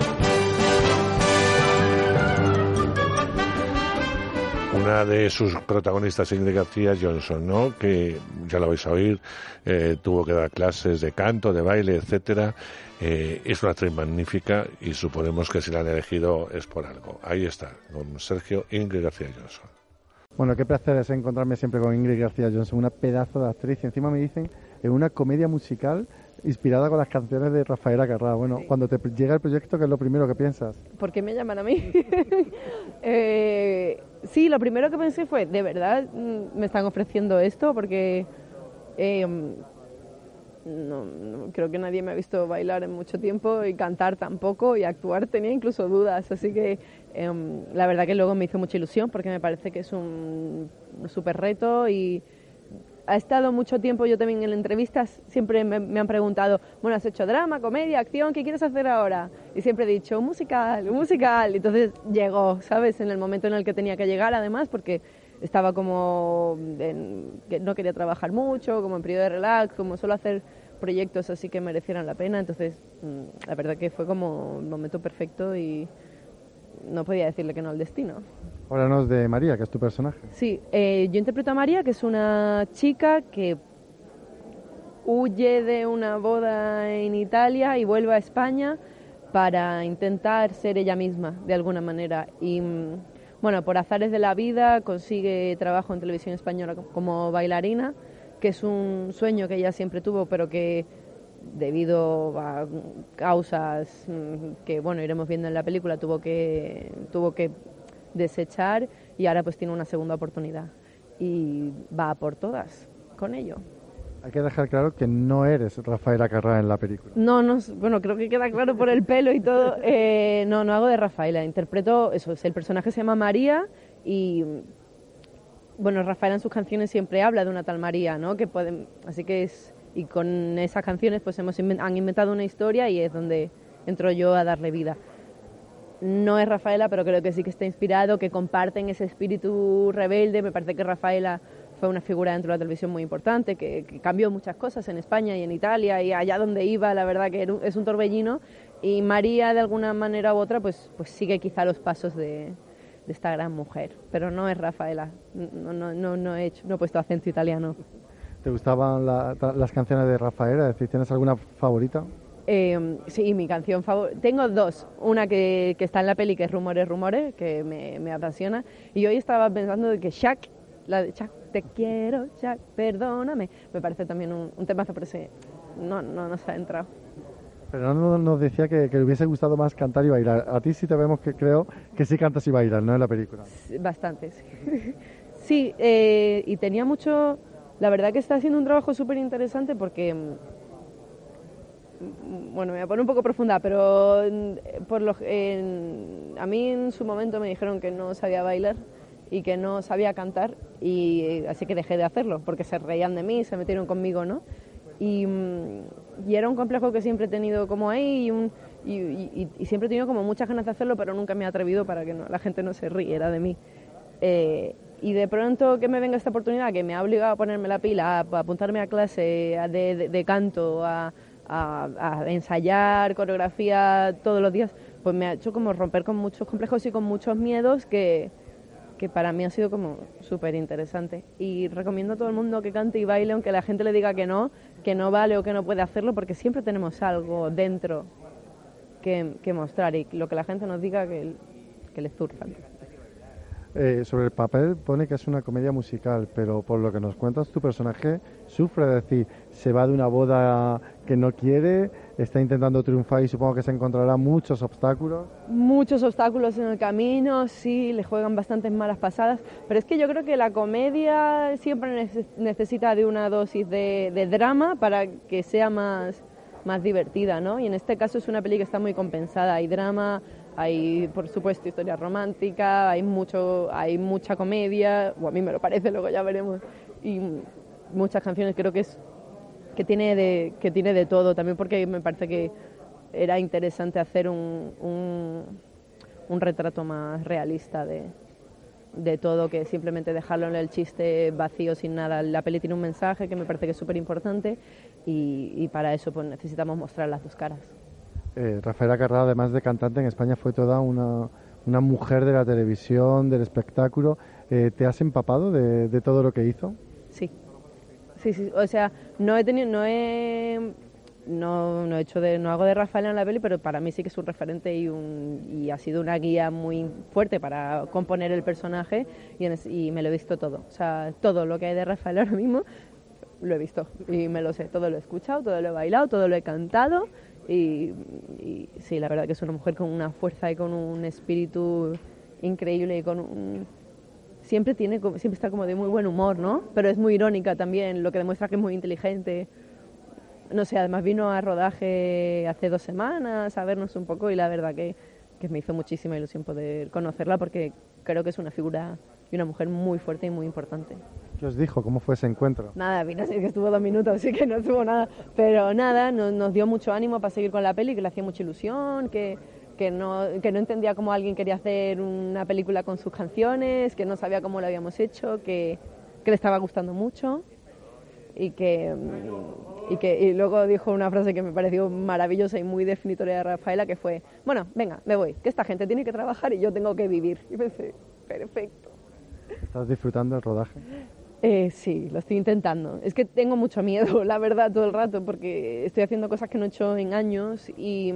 Una de sus protagonistas, Ingrid García Johnson, ¿no? Que ya lo vais a oír, eh, tuvo que dar clases de canto, de baile, etcétera. Eh, es una actriz magnífica y suponemos que si la han elegido es por algo. Ahí está, con Sergio, Ingrid García Johnson. Bueno, qué placer es encontrarme siempre con Ingrid García Johnson, una pedazo de actriz, y encima me dicen en una comedia musical inspirada con las canciones de Rafaela Carrà. Bueno, sí. Cuando te llega el proyecto, ¿qué es lo primero que piensas? ¿Por qué me llaman a mí? eh, sí, lo primero que pensé fue, ¿de verdad me están ofreciendo esto? Porque eh, no, no creo que nadie me ha visto bailar en mucho tiempo, y cantar tampoco, y actuar tenía incluso dudas, así que eh, la verdad que luego me hizo mucha ilusión porque me parece que es un, un súper reto. Y ha estado mucho tiempo, yo también en entrevistas siempre me, me han preguntado, bueno, ¿has hecho drama, comedia, acción? ¿Qué quieres hacer ahora? Y siempre he dicho, un musical, un musical. Entonces llegó, ¿sabes? En el momento en el que tenía que llegar, además, porque estaba como, en, que no quería trabajar mucho, como en periodo de relax, como solo hacer proyectos así que merecieran la pena. Entonces, la verdad que fue como un momento perfecto y no podía decirle que no al destino. Háblanos de María, que es tu personaje. Sí, eh, yo interpreto a María, que es una chica que huye de una boda en Italia y vuelve a España para intentar ser ella misma, de alguna manera. Y, bueno, por azares de la vida consigue trabajo en televisión española como bailarina, que es un sueño que ella siempre tuvo, pero que debido a causas que, bueno, iremos viendo en la película, tuvo que tuvo que desechar, y ahora pues tiene una segunda oportunidad y va a por todas con ello. Hay que dejar claro que no eres Rafaela Carrà en la película. No, no, bueno, creo que queda claro por el pelo y todo. Eh, no, no hago de Rafaela, interpreto, eso, el personaje se llama María y, bueno, Rafaela en sus canciones siempre habla de una tal María, ¿no? Que pueden, así que es, y con esas canciones pues hemos han inventado una historia y es donde entro yo a darle vida. No es Rafaela, pero creo que sí que está inspirado, que comparten ese espíritu rebelde. Me parece que Rafaela fue una figura dentro de la televisión muy importante, que, que cambió muchas cosas en España y en Italia, y allá donde iba, la verdad que es un torbellino. Y María, de alguna manera u otra, pues, pues sigue quizá los pasos de, de esta gran mujer. Pero no es Rafaela, no, no, no, no, he, hecho, no he puesto acento italiano. ¿Te gustaban la, las canciones de Rafaela? Es decir, ¿tienes alguna favorita? Eh, sí, mi canción favorita. Tengo dos. Una que, que está en la peli, que es Rumores, Rumores, que me, me apasiona. Y hoy estaba pensando de que Shaq, la de Shaq, te quiero, Shaq, perdóname, me parece también un, un temazo, pero ese no, no nos ha entrado. Pero no nos decía que, que le hubiese gustado más cantar y bailar. A ti sí te vemos que creo que sí cantas y bailas, ¿no? En la película. Bastante, sí. Sí, eh, y tenía mucho... La verdad que está haciendo un trabajo súper interesante porque... Bueno, me voy a poner un poco profunda, pero por lo, en, a mí en su momento me dijeron que no sabía bailar y que no sabía cantar, y así que dejé de hacerlo porque se reían de mí, se metieron conmigo, ¿no? Y, y era un complejo que siempre he tenido como ahí y, un, y, y, y siempre he tenido como muchas ganas de hacerlo, pero nunca me he atrevido para que no, la gente no se riera de mí. Eh, y de pronto que me venga esta oportunidad que me ha obligado a ponerme la pila, a, a apuntarme a clase a de, de, de canto, a, a, a ensayar coreografía todos los días, pues me ha hecho como romper con muchos complejos y con muchos miedos que, que para mí ha sido como súper interesante. Y recomiendo a todo el mundo que cante y baile, aunque la gente le diga que no, que no vale o que no puede hacerlo, porque siempre tenemos algo dentro que, que mostrar, y lo que la gente nos diga que, que le zurra. Eh, sobre el papel pone que es una comedia musical, pero por lo que nos cuentas tu personaje sufre, es decir, se va de una boda que no quiere, está intentando triunfar y supongo que se encontrará muchos obstáculos. Muchos obstáculos en el camino, sí, le juegan bastantes malas pasadas, pero es que yo creo que la comedia siempre necesita de una dosis de, de drama para que sea más, más divertida, ¿no? Y en este caso es una peli que está muy compensada, hay drama, hay por supuesto historia romántica, hay mucho, hay mucha comedia, o a mí me lo parece, luego ya veremos, y muchas canciones. Creo que es que tiene de que tiene de todo, también porque me parece que era interesante hacer un, un, un retrato más realista de, de todo, que simplemente dejarlo en el chiste vacío sin nada. La peli tiene un mensaje que me parece que es súper importante, y, y para eso pues necesitamos mostrar las dos caras. Eh, Rafaela Carrà, además de cantante, en España fue toda una, una mujer de la televisión, del espectáculo. Eh, ¿Te has empapado de, de todo lo que hizo? Sí, sí, sí. O sea, no he tenido, no he, no, no he hecho de, no hago de Rafaela en la peli, pero para mí sí que es un referente y un, y ha sido una guía muy fuerte para componer el personaje, y, en, y me lo he visto todo. O sea, todo lo que hay de Rafaela ahora mismo lo he visto y me lo sé. Todo lo he escuchado, todo lo he bailado, todo lo he cantado. Y, y sí, la verdad que es una mujer con una fuerza y con un espíritu increíble, y con un... siempre tiene siempre está como de muy buen humor, ¿no? Pero es muy irónica también, lo que demuestra que es muy inteligente. No sé, además vino a rodaje hace dos semanas a vernos un poco, y la verdad que, que me hizo muchísima ilusión poder conocerla, porque creo que es una figura y una mujer muy fuerte y muy importante. ¿Qué os dijo? ¿Cómo fue ese encuentro? Nada, vino así que estuvo dos minutos, así que no estuvo nada. Pero nada, nos, nos dio mucho ánimo para seguir con la peli, que le hacía mucha ilusión, que, que, no, que no entendía cómo alguien quería hacer una película con sus canciones, que no sabía cómo lo habíamos hecho, que, que le estaba gustando mucho. Y que, y que y luego dijo una frase que me pareció maravillosa y muy definitoria de Rafaela, que fue: bueno, venga, me voy, que esta gente tiene que trabajar y yo tengo que vivir. Y pensé, perfecto. ¿Estás disfrutando del rodaje? Eh, sí, lo estoy intentando. Es que tengo mucho miedo, la verdad, todo el rato, porque estoy haciendo cosas que no he hecho en años y,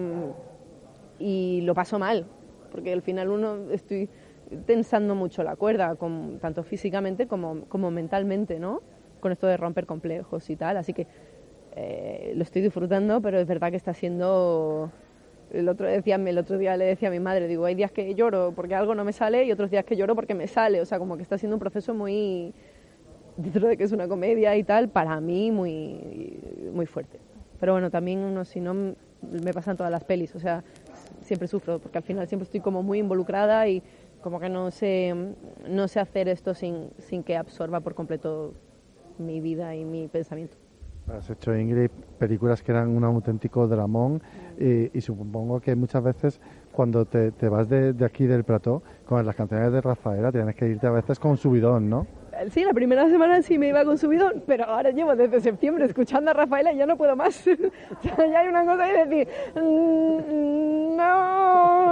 y lo paso mal, porque al final uno estoy tensando mucho la cuerda, con, tanto físicamente como, como mentalmente, ¿no? Con esto de romper complejos y tal, así que eh, lo estoy disfrutando, pero es verdad que está siendo... El otro, decía, el otro día le decía a mi madre, digo, hay días que lloro porque algo no me sale y otros días que lloro porque me sale, o sea, como que está siendo un proceso muy... dentro de que es una comedia y tal, para mí muy, muy fuerte. Pero bueno, también uno, si no, me pasan todas las pelis, o sea, siempre sufro, porque al final siempre estoy como muy involucrada y como que no sé, no sé hacer esto sin, sin que absorba por completo mi vida y mi pensamiento. Has hecho, Ingrid, películas que eran un auténtico dramón, y, y supongo que muchas veces cuando te, te vas de, de aquí del plató con las canciones de Rafaela tienes que irte a veces con subidón, ¿no? Sí, la primera semana sí me iba con subidón, pero ahora llevo desde septiembre escuchando a Rafaela y ya no puedo más. O sea, ya hay una cosa de decir, mmm, no,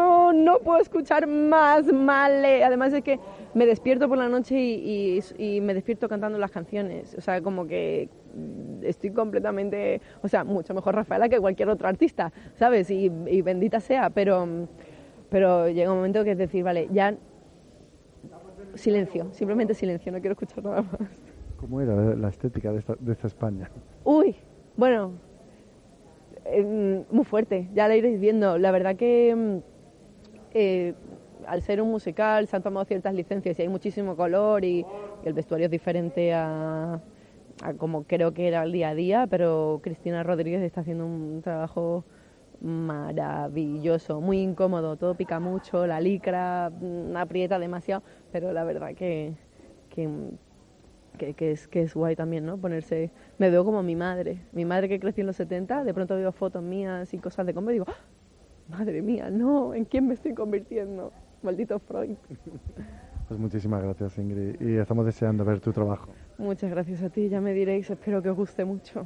no puedo escuchar más Male. Además es que me despierto por la noche y, y, y me despierto cantando las canciones. O sea, como que estoy completamente, o sea, mucho mejor Rafaela que cualquier otro artista, ¿sabes? Y, y bendita sea, pero, pero llega un momento que es decir, vale, ya silencio, simplemente silencio, no quiero escuchar nada más. ¿Cómo era la estética de esta, de esta España? Uy, bueno, eh, muy fuerte, ya lo iréis viendo. La verdad que eh, al ser un musical se han tomado ciertas licencias y hay muchísimo color y, y el vestuario es diferente a, a como creo que era el día a día, pero Cristina Rodríguez está haciendo un trabajo maravilloso, muy incómodo, todo pica mucho, la licra aprieta demasiado, pero la verdad que, que, que, que, es, que es guay también, ¿no? Ponerse, me veo como mi madre, mi madre que creció en los setenta, de pronto veo fotos mías y cosas de cómo y digo, ¡oh! Madre mía, no, ¿en quién me estoy convirtiendo? Maldito Freud. Pues muchísimas gracias, Ingrid, y estamos deseando ver tu trabajo. Muchas gracias a ti, ya me diréis, espero que os guste mucho.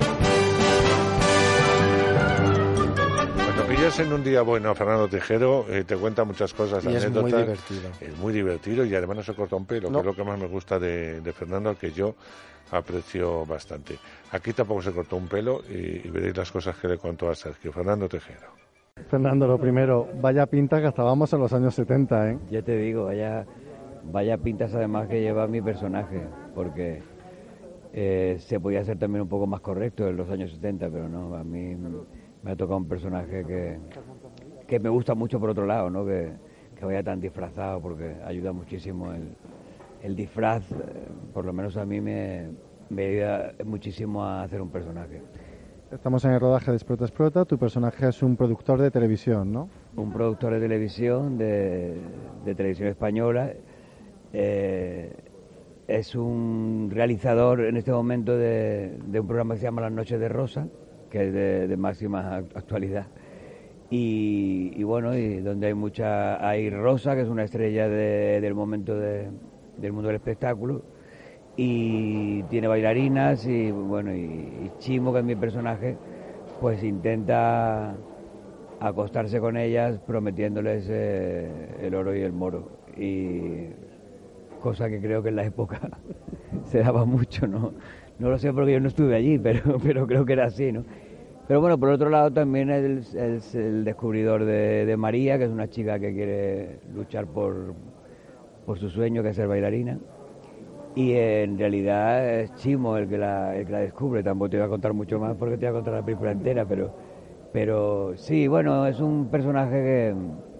Cuando pillas en un día bueno a Fernando Tejero, eh, te cuenta muchas cosas, y anécdotas. Es muy divertido. Es muy divertido y además no se corta un pelo, no. Que es lo que más me gusta de, de Fernando, al que yo aprecio bastante. Aquí tampoco se cortó un pelo y, y veréis las cosas que le contó a Sergio. Fernando Tejero. Fernando, lo primero, vaya pinta que estábamos en los años setenta, ¿eh? Ya te digo, vaya, vaya pintas además que lleva mi personaje, porque eh, se podía hacer también un poco más correcto en los años setenta, pero no, a mí me ha tocado un personaje que, que me gusta mucho por otro lado, ¿no? Que, que vaya tan disfrazado, porque ayuda muchísimo el, el disfraz, eh, por lo menos a mí me, me ayuda muchísimo a hacer un personaje. Estamos en el rodaje de Esprota Esprota, tu personaje es un productor de televisión, ¿no? Un productor de televisión, de, de televisión española, eh, es un realizador en este momento de, de un programa que se llama Las Noches de Rosa, que es de, de máxima actualidad, y, y bueno, y donde hay mucha, hay Rosa, que es una estrella de, del momento de, del mundo del espectáculo, y tiene bailarinas y bueno, y, y Chimo, que es mi personaje, pues intenta acostarse con ellas prometiéndoles eh, el oro y el moro, y cosa que creo que en la época se daba mucho, ¿no? No lo sé porque yo no estuve allí, pero, pero creo que era así, ¿no? Pero bueno, por otro lado también es el, es el descubridor de, de María, que es una chica que quiere luchar por, por su sueño, que es ser bailarina. Y en realidad es Chimo el que la, el que la descubre. Tampoco te voy a contar mucho más porque te voy a contar la película entera, pero, pero sí, bueno, es un personaje que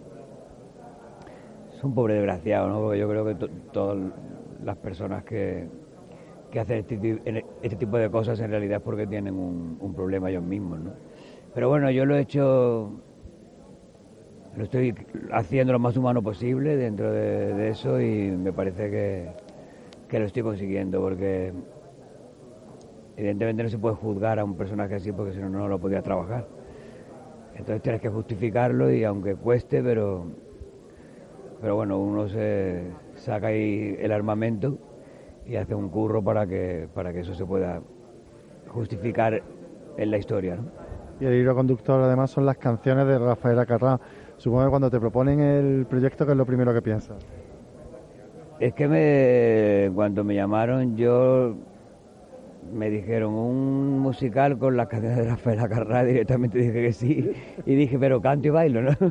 es un pobre desgraciado, ¿no? Porque yo creo que to, todas las personas que, que hacen este, este tipo de cosas en realidad es porque tienen un, un problema ellos mismos, ¿no? Pero bueno, yo lo he hecho, lo estoy haciendo lo más humano posible dentro de, de eso, y me parece que que lo estoy consiguiendo, porque evidentemente no se puede juzgar a un personaje así porque si no, no lo podía trabajar. Entonces tienes que justificarlo, y aunque cueste, pero pero bueno, uno se saca ahí el armamento y hace un curro para que para que eso se pueda justificar en la historia, ¿no? Y el hilo conductor además son las canciones de Rafaela Carrà. Supongo que cuando te proponen el proyecto, ¿qué es lo primero que piensas? Es que me, cuando me llamaron, yo me dijeron un musical con las canciones de Rafaela Carrà, directamente dije que sí, y dije, pero canto y bailo, ¿no?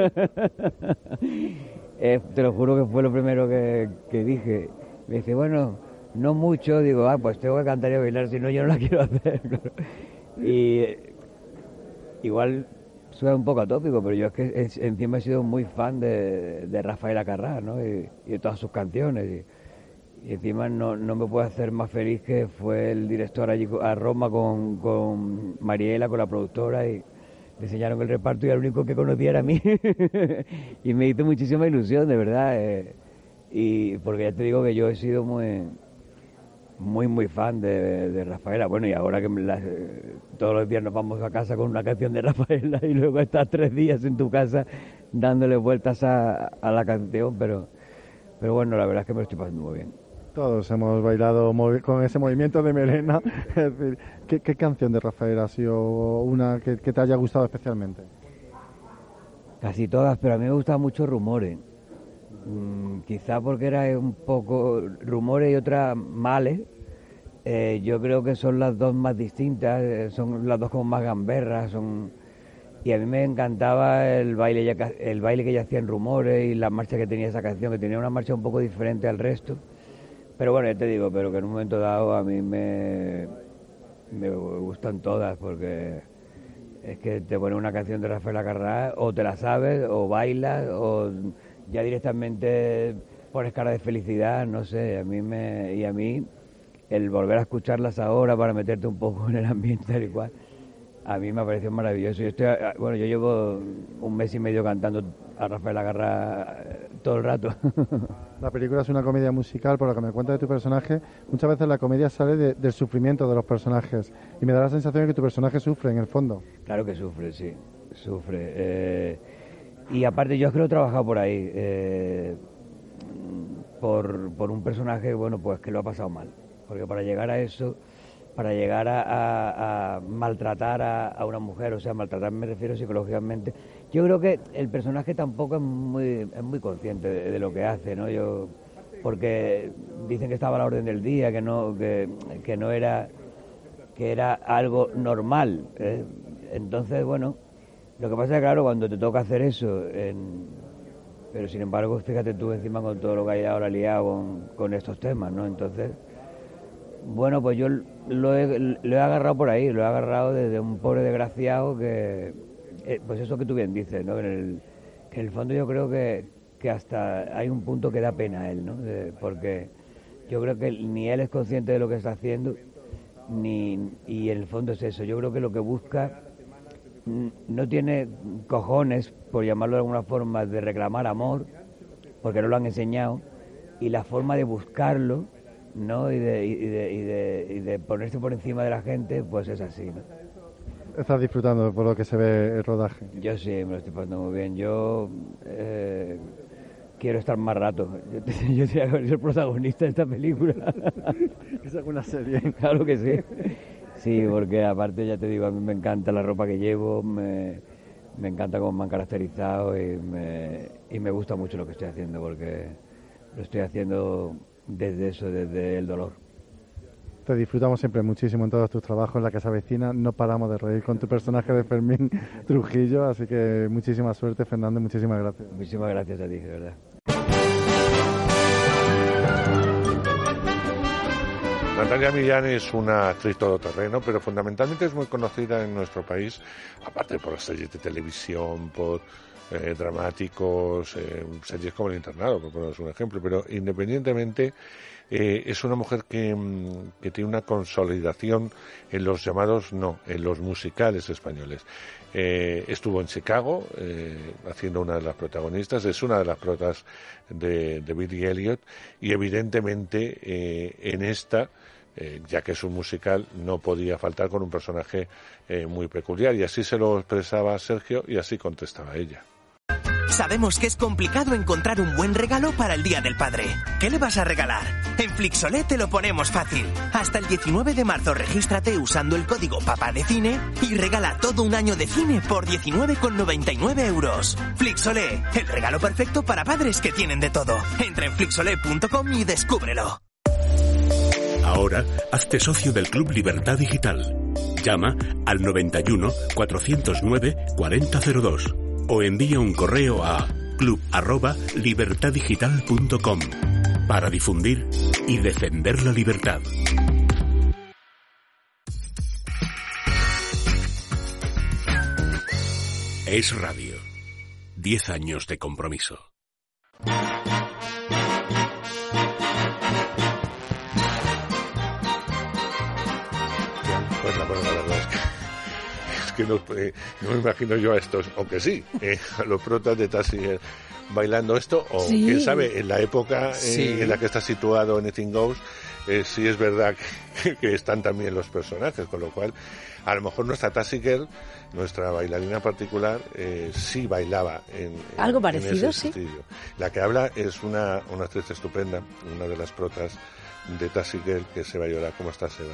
eh, te lo juro que fue lo primero que, que dije. Me dice, bueno, no mucho, digo, ah, pues tengo que cantar y bailar, si no yo no la quiero hacer. Y igual suena un poco atópico, pero yo es que es, encima he sido muy fan de, de Rafaela Carrà, ¿no? Y, y de todas sus canciones. Y, y encima no, no me puede hacer más feliz que fue el director allí a Roma con, con Mariela, con la productora, y le enseñaron el reparto y el único que conocía era a mí. Y me hizo muchísima ilusión, de verdad. Eh, y porque ya te digo que yo he sido muy... muy muy fan de, de Rafaela. Bueno, y ahora que la, todos los días nos vamos a casa con una canción de Rafaela y luego estás tres días en tu casa dándole vueltas a, a la canción, pero pero bueno, la verdad es que me lo estoy pasando muy bien. Todos hemos bailado movi- con ese movimiento de melena. Es decir, ¿qué, qué canción de Rafaela ha sido una que, que te haya gustado especialmente? Casi todas, pero a mí me gustaba mucho Rumores. Mm, quizá porque era un poco Rumores y otra Males. Eh, yo creo que son las dos más distintas, eh, son las dos como más gamberras, son... Y a mí me encantaba el baile, ya, el baile que ella hacía en Rumores y la marcha que tenía esa canción, que tenía una marcha un poco diferente al resto. Pero bueno, ya te digo, pero que en un momento dado a mí me, me gustan todas, porque es que te pones una canción de Rafael Acarrá, o te la sabes, o bailas, o ya directamente pones cara de felicidad, no sé, a mí me... Y a mí, el volver a escucharlas ahora para meterte un poco en el ambiente tal y cual, a mí me ha parecido maravilloso. Yo estoy, bueno, yo llevo un mes y medio cantando a Rafael Acarrá todo el rato. La película es una comedia musical, por lo que me cuentas de tu personaje. Muchas veces la comedia sale de, del sufrimiento de los personajes y me da la sensación de que tu personaje sufre en el fondo. Claro que sufre, sí, sufre. Eh, y aparte yo creo que he trabajado por ahí, eh, por, por un personaje, bueno, pues que lo ha pasado mal. Porque para llegar a eso, para llegar a, a, a maltratar a, a una mujer, o sea, maltratar me refiero psicológicamente, yo creo que el personaje tampoco es muy es muy consciente de, de lo que hace, ¿no? Yo, porque dicen que estaba a la orden del día, que no que, que no era que era algo normal, ¿eh? Entonces, bueno, lo que pasa es que claro, cuando te toca hacer eso, en, pero sin embargo, fíjate tú encima con todo lo que hay ahora liado con, con estos temas, ¿no? Entonces, bueno, pues yo lo he, lo he agarrado por ahí, lo he agarrado desde un pobre desgraciado que, eh, pues eso que tú bien dices, ¿no? En el, que en el fondo yo creo que, que hasta hay un punto que da pena a él, ¿no? De, porque yo creo que ni él es consciente de lo que está haciendo, ni y en el fondo es eso. Yo creo que lo que busca no tiene cojones, por llamarlo de alguna forma, de reclamar amor, porque no lo han enseñado, y la forma de buscarlo, ¿no? Y de, y, de, y, de, y de ponerse por encima de la gente, pues es así, ¿no? ¿Estás disfrutando por lo que se ve el rodaje? Yo sí, me lo estoy pasando muy bien. Yo eh, quiero estar más rato. Yo, yo soy el protagonista de esta película. ¿Es alguna serie? Claro que sí. Sí, porque aparte, ya te digo, a mí me encanta la ropa que llevo, me, me encanta cómo me han caracterizado y me, y me gusta mucho lo que estoy haciendo, porque lo estoy haciendo desde eso, desde el dolor. Te disfrutamos siempre muchísimo en todos tus trabajos, en La que se avecina. No paramos de reír con tu personaje de Fermín Trujillo, así que muchísima suerte, Fernando, y muchísimas gracias. Muchísimas gracias a ti, de verdad. Natalia Millán es una actriz todoterreno, pero fundamentalmente es muy conocida en nuestro país, aparte por las series de televisión, por eh, dramáticos, eh, series como El Internado, por poneros un ejemplo, pero independientemente eh, es una mujer que, que tiene una consolidación en los llamados, no, en los musicales españoles. Eh, estuvo en Chicago eh, haciendo una de las protagonistas, es una de las protas de, de Billy Elliot, y evidentemente eh, en esta, eh, ya que es un musical, no podía faltar con un personaje eh, muy peculiar, y así se lo expresaba Sergio y así contestaba ella. Sabemos que es complicado encontrar un buen regalo para el Día del Padre. ¿Qué le vas a regalar? En Flixolé te lo ponemos fácil. Hasta el diecinueve de marzo regístrate usando el código Papá de Cine y regala todo un año de cine por diecinueve con noventa y nueve euros. Flixolé, el regalo perfecto para padres que tienen de todo. Entra en flixolé punto com y descúbrelo. Ahora, hazte socio del Club Libertad Digital. Llama al noventa y uno, cuatrocientos nueve, cuarenta cero dos. O envía un correo a club arroba libertad digital punto com para difundir y defender la libertad. Es Radio. Diez años de compromiso. Pues la, bueno, la verdad es que que no, eh, no me imagino yo a estos, aunque sí, eh, a los protas de Taxi bailando esto, o sí. Quién sabe, en la época sí. eh, en la que está situado Anything Goes, eh, sí es verdad que, que están también los personajes, con lo cual a lo mejor nuestra Taxi Girl, nuestra bailarina particular, eh, sí bailaba en, en algo parecido, en ese sí. sentido. La que habla es una, una actriz estupenda, una de las protas de Taxi Girl, que es Seba Llora. ¿Cómo estás, Seba?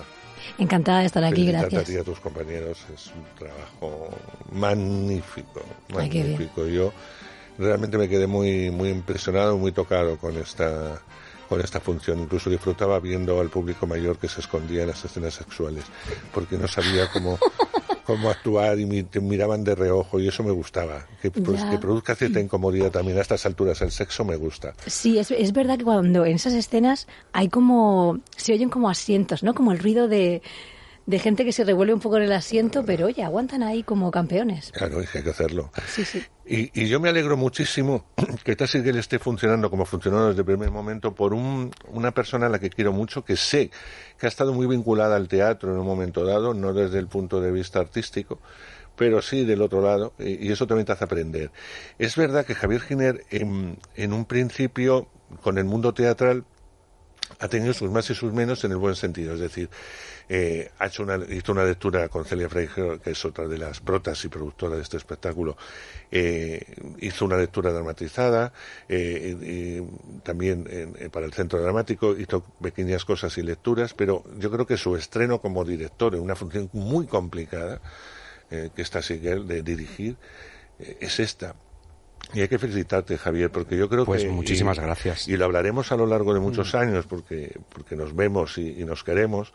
Encantada de estar aquí, Felicitarte gracias. a ti y a tus compañeros, es un trabajo magnífico, Ay, qué bien. magnífico. Yo realmente me quedé muy muy impresionado, muy tocado con esta con esta función. Incluso disfrutaba viendo al público mayor que se escondía en las escenas sexuales, porque no sabía cómo cómo actuar y mi- te miraban de reojo, y eso me gustaba. Que, pues, Ya. que produzca cierta incomodidad también a estas alturas. El sexo me gusta. Sí, es, es verdad que cuando en esas escenas hay como, se oyen como asientos, ¿no? Como el ruido de, de gente que se revuelve un poco en el asiento, pero oye, aguantan ahí como campeones. Claro, y hay que hacerlo. Sí, sí. Y, y yo me alegro muchísimo que Taxi Girl esté funcionando como funcionó desde el primer momento por un, una persona a la que quiero mucho, que sé que ha estado muy vinculada al teatro en un momento dado, no desde el punto de vista artístico, pero sí del otro lado, y, y eso también te hace aprender. Es verdad que Javier Giner, en, en un principio, con el mundo teatral, ha tenido sus más y sus menos en el buen sentido, es decir, eh, ha hecho una, hizo una lectura con Celia Freijer, que es otra de las protas y productora de este espectáculo, eh, hizo una lectura dramatizada, eh, y también eh, para el Centro Dramático, hizo pequeñas cosas y lecturas, pero yo creo que su estreno como director en una función muy complicada, eh, que está Sigel, de dirigir, eh, es esta. Y hay que felicitarte, Javier, porque yo creo Pues que... muchísimas y- gracias. Y lo hablaremos a lo largo de muchos Mm. años, porque, porque nos vemos y, y nos queremos,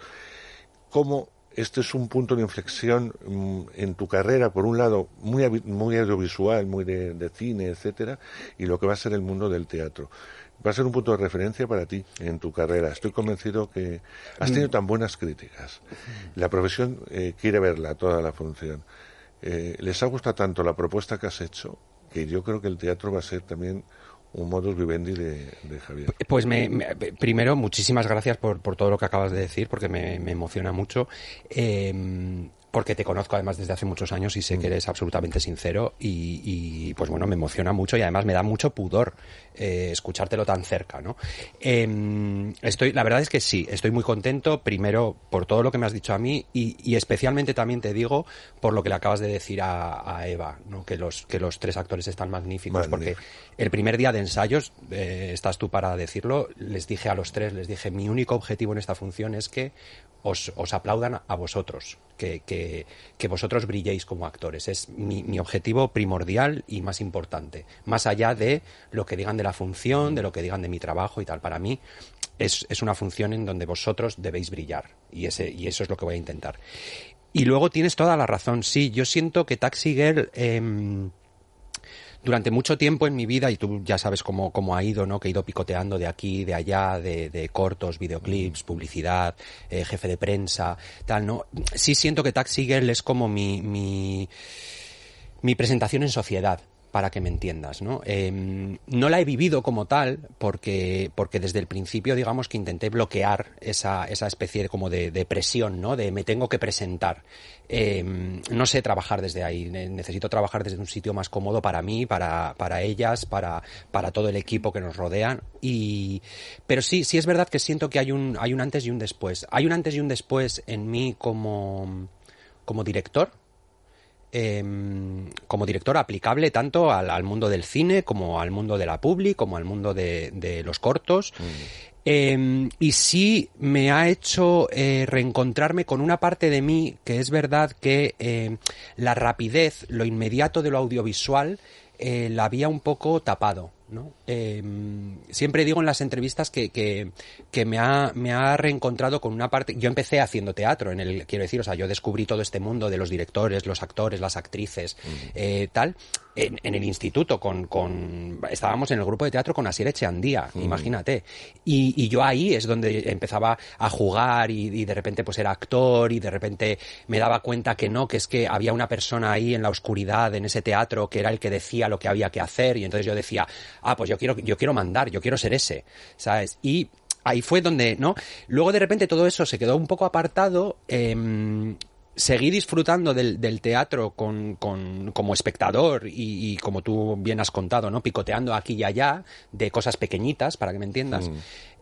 cómo este es un punto de inflexión mm, en tu carrera, por un lado, muy, avi- muy audiovisual, muy de, de cine, etcétera, y lo que va a ser el mundo del teatro. Va a ser un punto de referencia para ti en tu carrera. Estoy convencido que has tenido tan buenas críticas. La profesión eh, quiere verla, toda la función. Eh, les ha gustado tanto la propuesta que has hecho, que yo creo que el teatro va a ser también un modus vivendi de, de Javier. Pues me, me- primero, muchísimas gracias por, por todo lo que acabas de decir, porque me, me emociona mucho. Eh, porque te conozco además desde hace muchos años y sé que eres absolutamente sincero y, y, pues bueno, me emociona mucho y además me da mucho pudor eh, escuchártelo tan cerca, ¿no? Eh, estoy, la verdad es que sí, estoy muy contento, primero por todo lo que me has dicho a mí y, y especialmente también te digo por lo que le acabas de decir a, a Eva, ¿no? Que los, que los tres actores están magníficos, porque el primer día de ensayos, eh, estás tú para decirlo, les dije a los tres, les dije, mi único objetivo en esta función es que os, os aplaudan a vosotros, que, que, que vosotros brilléis como actores. Es mi, mi objetivo primordial y más importante, más allá de lo que digan de la función, de lo que digan de mi trabajo y tal. Para mí es, es una función en donde vosotros debéis brillar y, ese, y eso es lo que voy a intentar. Y luego tienes toda la razón, sí, yo siento que Taxi Girl... Eh, durante mucho tiempo en mi vida, y tú ya sabes cómo, cómo ha ido, ¿no? Que he ido picoteando de aquí, de allá, de, de cortos, videoclips, publicidad, eh, jefe de prensa, tal, ¿no? Sí siento que Taxi Girl es como mi, mi, mi presentación en sociedad, para que me entiendas, ¿no? Eh, no la he vivido como tal porque, porque desde el principio, digamos que intenté bloquear esa, esa especie de, como de, de presión, ¿no? De me tengo que presentar. Eh, no sé trabajar desde ahí, necesito trabajar desde un sitio más cómodo para mí, para, para ellas, para, para todo el equipo que nos rodean. Y, pero sí, sí es verdad que siento que hay un, hay un antes y un después. Hay un antes y un después en mí como, como director. Eh, como director aplicable tanto al, al mundo del cine como al mundo de la publi, como al mundo de, de los cortos. Mm. Eh, y sí me ha hecho eh, reencontrarme con una parte de mí que es verdad que eh, la rapidez, lo inmediato de lo audiovisual eh, la había un poco tapado, ¿no? Eh, siempre digo en las entrevistas que, que, que me, ha, me ha reencontrado con una parte... Yo empecé haciendo teatro, en el quiero decir, o sea, yo descubrí todo este mundo de los directores, los actores, las actrices, uh-huh. eh, tal, en, en el instituto, con, con estábamos en el grupo de teatro con Asier Echeandía, uh-huh. imagínate. Y, y yo ahí es donde empezaba a jugar y, y de repente pues era actor y de repente me daba cuenta que no, que es que había una persona ahí en la oscuridad, en ese teatro, que era el que decía lo que había que hacer y entonces yo decía... ah, pues yo quiero, yo quiero mandar, yo quiero ser ese, ¿sabes? Y ahí fue donde, ¿no? Luego de repente todo eso se quedó un poco apartado, eh, seguí disfrutando del, del teatro con, con, como espectador y, y como tú bien has contado, ¿no? Picoteando aquí y allá de cosas pequeñitas, para que me entiendas. Mm.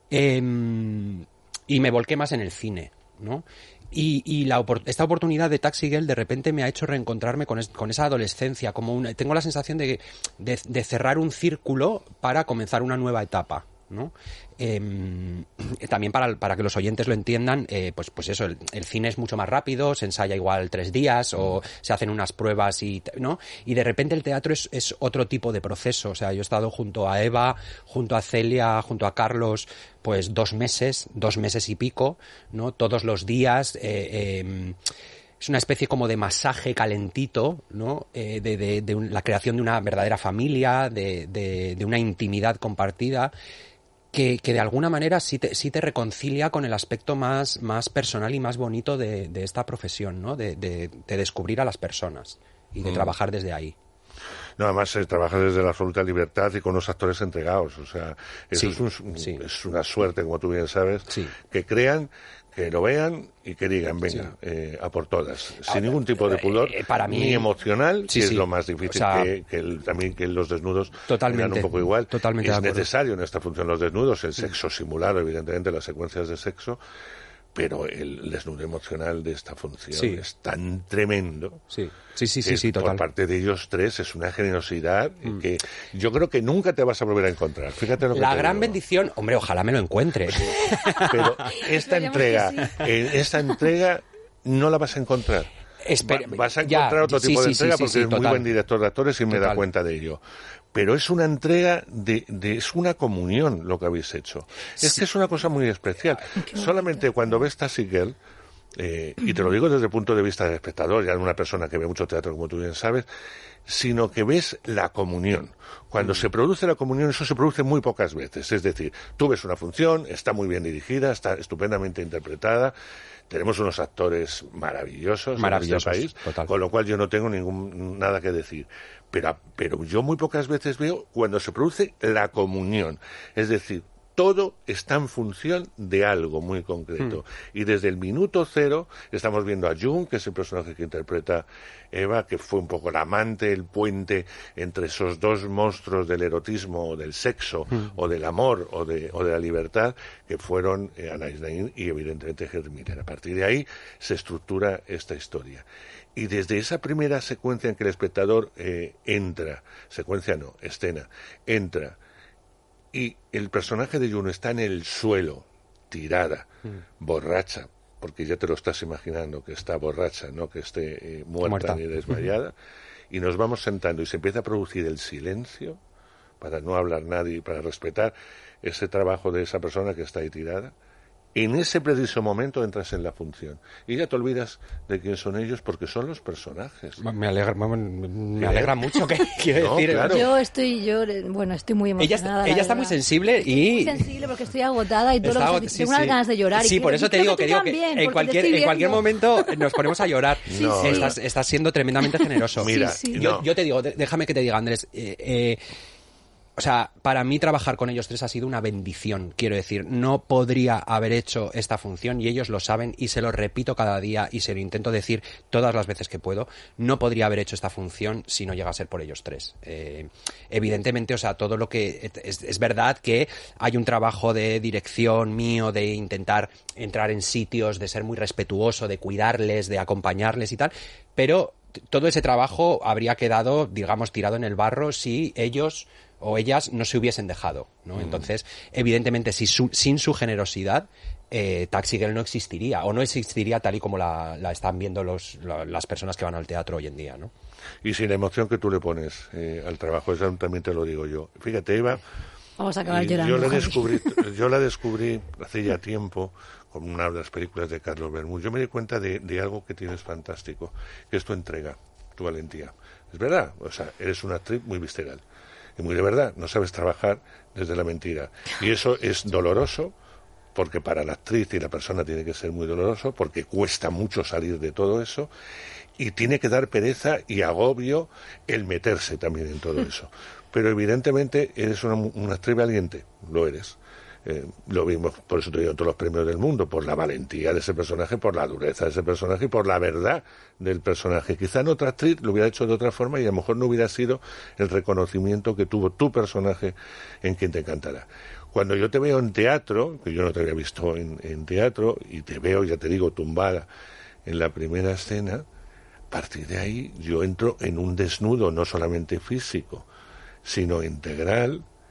Eh, y me volqué más en el cine, ¿no? Y, y la, esta oportunidad de Taxi Girl de repente me ha hecho reencontrarme con, es, con esa adolescencia, como una, tengo la sensación de, de, de cerrar un círculo para comenzar una nueva etapa, ¿no? Eh, también para, para que los oyentes lo entiendan, eh, pues, pues eso, el, el cine es mucho más rápido, se ensaya igual tres días o se hacen unas pruebas y, ¿no? Y de repente el teatro es, es otro tipo de proceso. O sea, yo he estado junto a Eva, junto a Celia, junto a Carlos, pues dos meses, dos meses y pico, ¿no? Todos los días. Eh, eh, Es una especie como de masaje calentito, ¿no? Eh, de, de, de un, la creación de una verdadera familia, de, de, de una intimidad compartida, que, que de alguna manera sí te, sí te reconcilia con el aspecto más, más personal y más bonito de, de esta profesión, ¿no? De, de, de descubrir a las personas y de mm. trabajar desde ahí. No, además se trabaja desde la absoluta libertad y con unos actores entregados. O sea, eso sí, es, un, sí. es una suerte, como tú bien sabes, sí. que crean, que lo vean y que digan, venga, sí. eh, a por todas, sin ningún tipo de pudor, eh, para mí, ni emocional, sí, que sí. es lo más difícil, o sea, que, que el, también que los desnudos eran un poco igual. Totalmente es necesario en esta función los desnudos, el sexo simulado, evidentemente, las secuencias de sexo, pero el desnudo emocional de esta función sí. es tan tremendo. Sí, sí, sí, sí, sí, total. Por parte de ellos tres es una generosidad mm. que yo creo que nunca te vas a volver a encontrar. Fíjate lo que La te gran digo. bendición, hombre, ojalá me lo encuentre. Pero esta entrega, sí. eh, esta entrega no la vas a encontrar. Espera, Va, vas a encontrar ya, otro tipo sí, de entrega sí, sí, porque sí, eres total. muy buen director de actores y me total. da cuenta de ello. Pero es una entrega, de, de es una comunión lo que habéis hecho. Es sí. que es una cosa muy especial. Solamente cuando ves Tassie Girl, eh, y te lo digo desde el punto de vista del espectador, ya de una persona que ve mucho teatro, como tú bien sabes, sino que ves la comunión. Cuando mm. se produce la comunión, eso se produce muy pocas veces. Es decir, tú ves una función, está muy bien dirigida, está estupendamente interpretada, tenemos unos actores maravillosos, maravillosos en este país, total. Con lo cual yo no tengo ningún nada que decir. Pero, pero yo muy pocas veces veo cuando se produce la comunión. Es decir, todo está en función de algo muy concreto. Mm. Y desde el minuto cero estamos viendo a Jung, que es el personaje que interpreta Eva, que fue un poco el amante, el puente entre esos dos monstruos del erotismo, o del sexo, mm. o del amor, o de, o de la libertad, que fueron eh, Anais Nin y evidentemente Henry Miller. A partir de ahí se estructura esta historia. Y desde esa primera secuencia en que el espectador eh, entra, secuencia no, escena, entra, y el personaje de Juno está en el suelo, tirada, mm. borracha, porque ya te lo estás imaginando, que está borracha, no que esté eh, muerta, muerta ni desmayada, y nos vamos sentando y se empieza a producir el silencio, para no hablar nadie, para respetar ese trabajo de esa persona que está ahí tirada. En ese preciso momento entras en la función y ya te olvidas de quién son ellos porque son los personajes. Me alegra, me alegra mucho que quiero no, decir. Claro. Yo estoy, yo, bueno, estoy muy emocionada. Ella, ella está muy sensible y muy sensible porque estoy agotada y todo está, lo que sí, tengo sí. unas ganas de llorar. Sí, y por eso te digo que digo que bien, en cualquier en cualquier momento nos ponemos a llorar. Sí, no, sí. Estás, estás siendo tremendamente generoso. Mira, sí, sí. Yo, no. yo te digo, déjame que te diga, Andrés. Eh, eh, O sea, para mí trabajar con ellos tres ha sido una bendición, quiero decir. No podría haber hecho esta función y ellos lo saben y se lo repito cada día y se lo intento decir todas las veces que puedo. No podría haber hecho esta función si no llega a ser por ellos tres. Eh, evidentemente, o sea, todo lo que... Es, es verdad que hay un trabajo de dirección mío, de intentar entrar en sitios, de ser muy respetuoso, de cuidarles, de acompañarles y tal, pero todo ese trabajo habría quedado, digamos, tirado en el barro si ellos... o ellas no se hubiesen dejado, ¿no? Mm. Entonces, evidentemente, si su, sin su generosidad, eh, Tassie Girl no existiría, o no existiría tal y como la, la están viendo los, la, las personas que van al teatro hoy en día, ¿no? Y sin la emoción que tú le pones eh, al trabajo, eso también te lo digo yo. Fíjate, Eva, vamos a acabar llorando. Yo la descubrí, yo la descubrí hace ya tiempo con una de las películas de Carlos Bermúdez. Yo me di cuenta de, de algo que tienes fantástico, que es tu entrega, tu valentía. Es verdad, o sea, eres una actriz muy visceral. Y muy de verdad, no sabes trabajar desde la mentira. Y eso es doloroso, porque para la actriz y la persona tiene que ser muy doloroso, porque cuesta mucho salir de todo eso, y tiene que dar pereza y agobio el meterse también en todo eso. Pero evidentemente eres una, una actriz valiente, lo eres. Eh, lo vimos, por eso te digo, todos los premios del mundo, por la valentía de ese personaje, por la dureza de ese personaje y por la verdad del personaje. Quizá en otra actriz lo hubiera hecho de otra forma y a lo mejor no hubiera sido el reconocimiento que tuvo tu personaje en quien te encantará. Cuando yo te veo en teatro, que yo no te había visto en, en teatro, y te veo, ya te digo, tumbada en la primera escena, a partir de ahí yo entro en un desnudo no solamente físico, sino integral,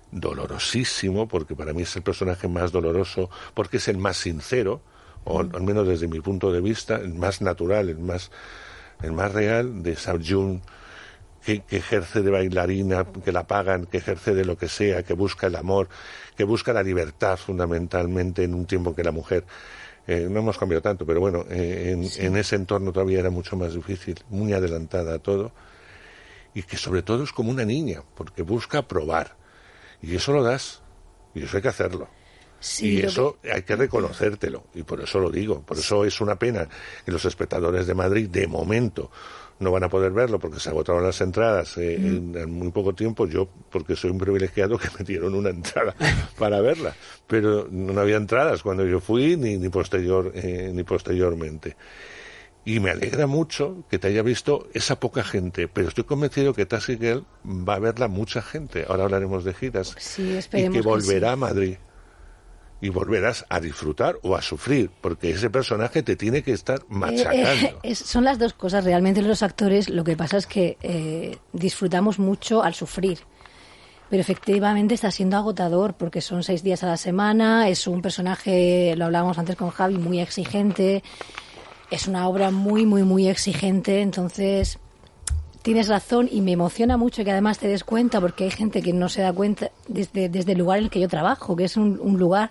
dolorosísimo, porque para mí es el personaje más doloroso, porque es el más sincero, o al menos desde mi punto de vista, el más natural, el más, el más real de Seo Jun, que, que ejerce de bailarina, que la pagan, que ejerce de lo que sea, que busca el amor, que busca la libertad fundamentalmente en un tiempo que la mujer, eh, no hemos cambiado tanto, pero bueno, eh, en, sí. en ese entorno todavía era mucho más difícil, muy adelantada a todo, y que sobre todo es como una niña, porque busca probar, y eso lo das, y eso hay que hacerlo. Sí, y eso que... hay que reconocértelo, y por eso lo digo, por eso es una pena que los espectadores de Madrid, de momento, no van a poder verlo porque se agotaron las entradas eh, mm. en, en muy poco tiempo. Yo, porque soy un privilegiado, que me dieron una entrada para verla, pero no había entradas cuando yo fui ni, ni posterior eh, ni posteriormente. Y me alegra mucho que te haya visto esa poca gente, pero estoy convencido que Taxi Girl va a verla mucha gente. Ahora hablaremos de giras. Sí, y que volverá que sí. a Madrid. Y volverás a disfrutar o a sufrir, porque ese personaje te tiene que estar machacando. Eh, eh, es, son las dos cosas. Realmente los actores, lo que pasa es que eh, disfrutamos mucho al sufrir. Pero efectivamente está siendo agotador, porque son seis días a la semana, es un personaje, lo hablábamos antes con Javi, muy exigente, es una obra muy, muy, muy exigente, entonces... Tienes razón y me emociona mucho que además te des cuenta, porque hay gente que no se da cuenta desde, desde el lugar en el que yo trabajo, que es un, un lugar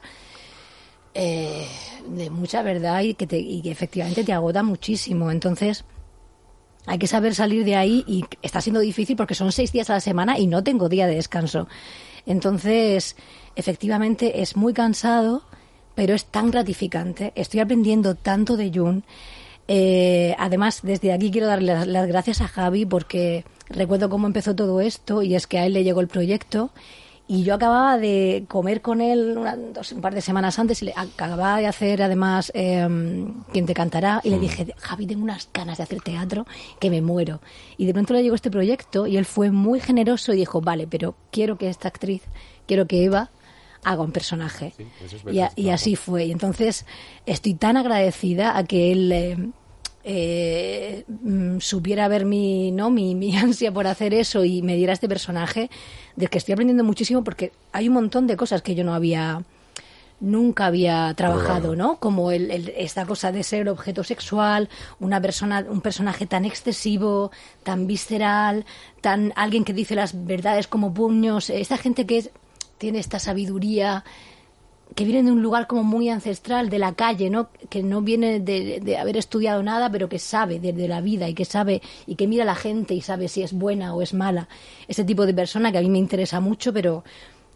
eh, de mucha verdad y que, te, y que efectivamente te agota muchísimo. Entonces hay que saber salir de ahí, y está siendo difícil porque son seis días a la semana y no tengo día de descanso. Entonces efectivamente es muy cansado, pero es tan gratificante. Estoy aprendiendo tanto de Jun. Eh, además, desde aquí quiero darle las, las gracias a Javi, porque recuerdo cómo empezó todo esto, y es que a él le llegó el proyecto y yo acababa de comer con él una, dos, un par de semanas antes, y le acababa de hacer además eh, Quien te cantará, y mm. le dije, Javi, tengo unas ganas de hacer teatro que me muero. Y de pronto le llegó este proyecto y él fue muy generoso y dijo, vale, pero quiero que esta actriz, quiero que Eva haga un personaje. Sí, eso es verdad, y, a, y así fue. Y entonces estoy tan agradecida a que él eh, eh, supiera ver mi, ¿no? mi, mi ansia por hacer eso y me diera este personaje, del que estoy aprendiendo muchísimo, porque hay un montón de cosas que yo no había, nunca había trabajado, ¿no? Como el, el, esta cosa de ser objeto sexual, una persona, un personaje tan excesivo, tan visceral, tan alguien que dice las verdades como puños, esta gente que es tiene esta sabiduría, que viene de un lugar como muy ancestral, de la calle, ¿no? Que no viene de, de haber estudiado nada, pero que sabe de, de la vida, y que sabe, y que mira a la gente y sabe si es buena o es mala. Ese tipo de persona que a mí me interesa mucho, pero...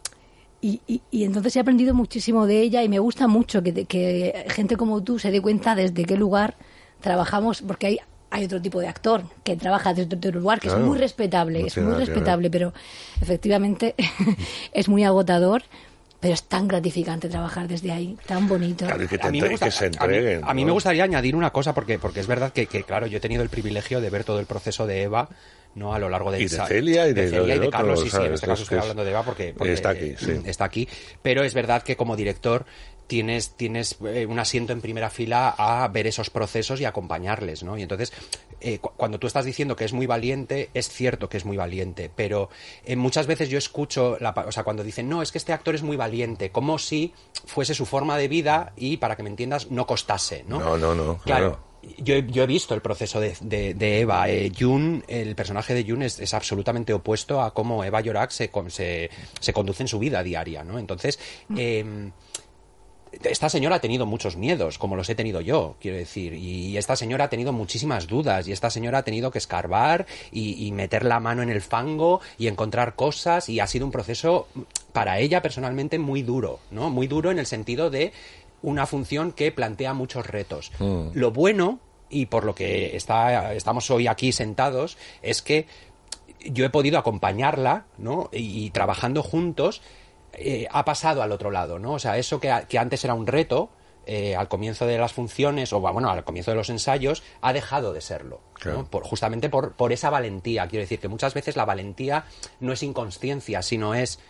Y, y, y entonces he aprendido muchísimo de ella, y me gusta mucho que, que gente como tú se dé cuenta desde qué lugar trabajamos, porque hay... Hay otro tipo de actor que trabaja desde otro lugar, que claro, es muy respetable, no es muy respetable, pero efectivamente es muy agotador, pero es tan gratificante trabajar desde ahí, tan bonito. Claro, que, te a, mí me gusta, que se entreguen, a, mí, a mí me gustaría añadir una cosa, porque porque es verdad que, que, claro, yo he tenido el privilegio de ver todo el proceso de Eva, no a lo largo de... Y de Celia y de, de, Celia y de, de Carlos, otros, sí, sí, en este caso estoy hablando de Eva porque, porque está aquí, sí. está aquí, pero es verdad que como director tienes tienes un asiento en primera fila a ver esos procesos y acompañarles, ¿no? Y entonces, eh, cu- cuando tú estás diciendo que es muy valiente, es cierto que es muy valiente, pero eh, muchas veces yo escucho, la, o sea, cuando dicen, no, es que este actor es muy valiente, como si fuese su forma de vida y, para que me entiendas, no costase, ¿no? No, no, no, claro. claro. Yo, yo he visto el proceso de, de, de Eva. Eh, Jun, el personaje de Jun es, es absolutamente opuesto a cómo Eva Llorac se, se, se conduce en su vida diaria, ¿no? Entonces, eh, esta señora ha tenido muchos miedos, como los he tenido yo, quiero decir, y esta señora ha tenido muchísimas dudas, y esta señora ha tenido que escarbar y, y meter la mano en el fango y encontrar cosas, y ha sido un proceso para ella personalmente muy duro, ¿no? Muy duro en el sentido de una función que plantea muchos retos. Mm. Lo bueno, y por lo que está, estamos hoy aquí sentados, es que yo he podido acompañarla, ¿no? Y, y trabajando juntos, eh, ha pasado al otro lado, ¿no? O sea, eso que, que antes era un reto, eh, al comienzo de las funciones, o bueno, al comienzo de los ensayos, ha dejado de serlo, claro. ¿no? Por, justamente por, por esa valentía. Quiero decir que muchas veces la valentía no es inconsciencia, sino es...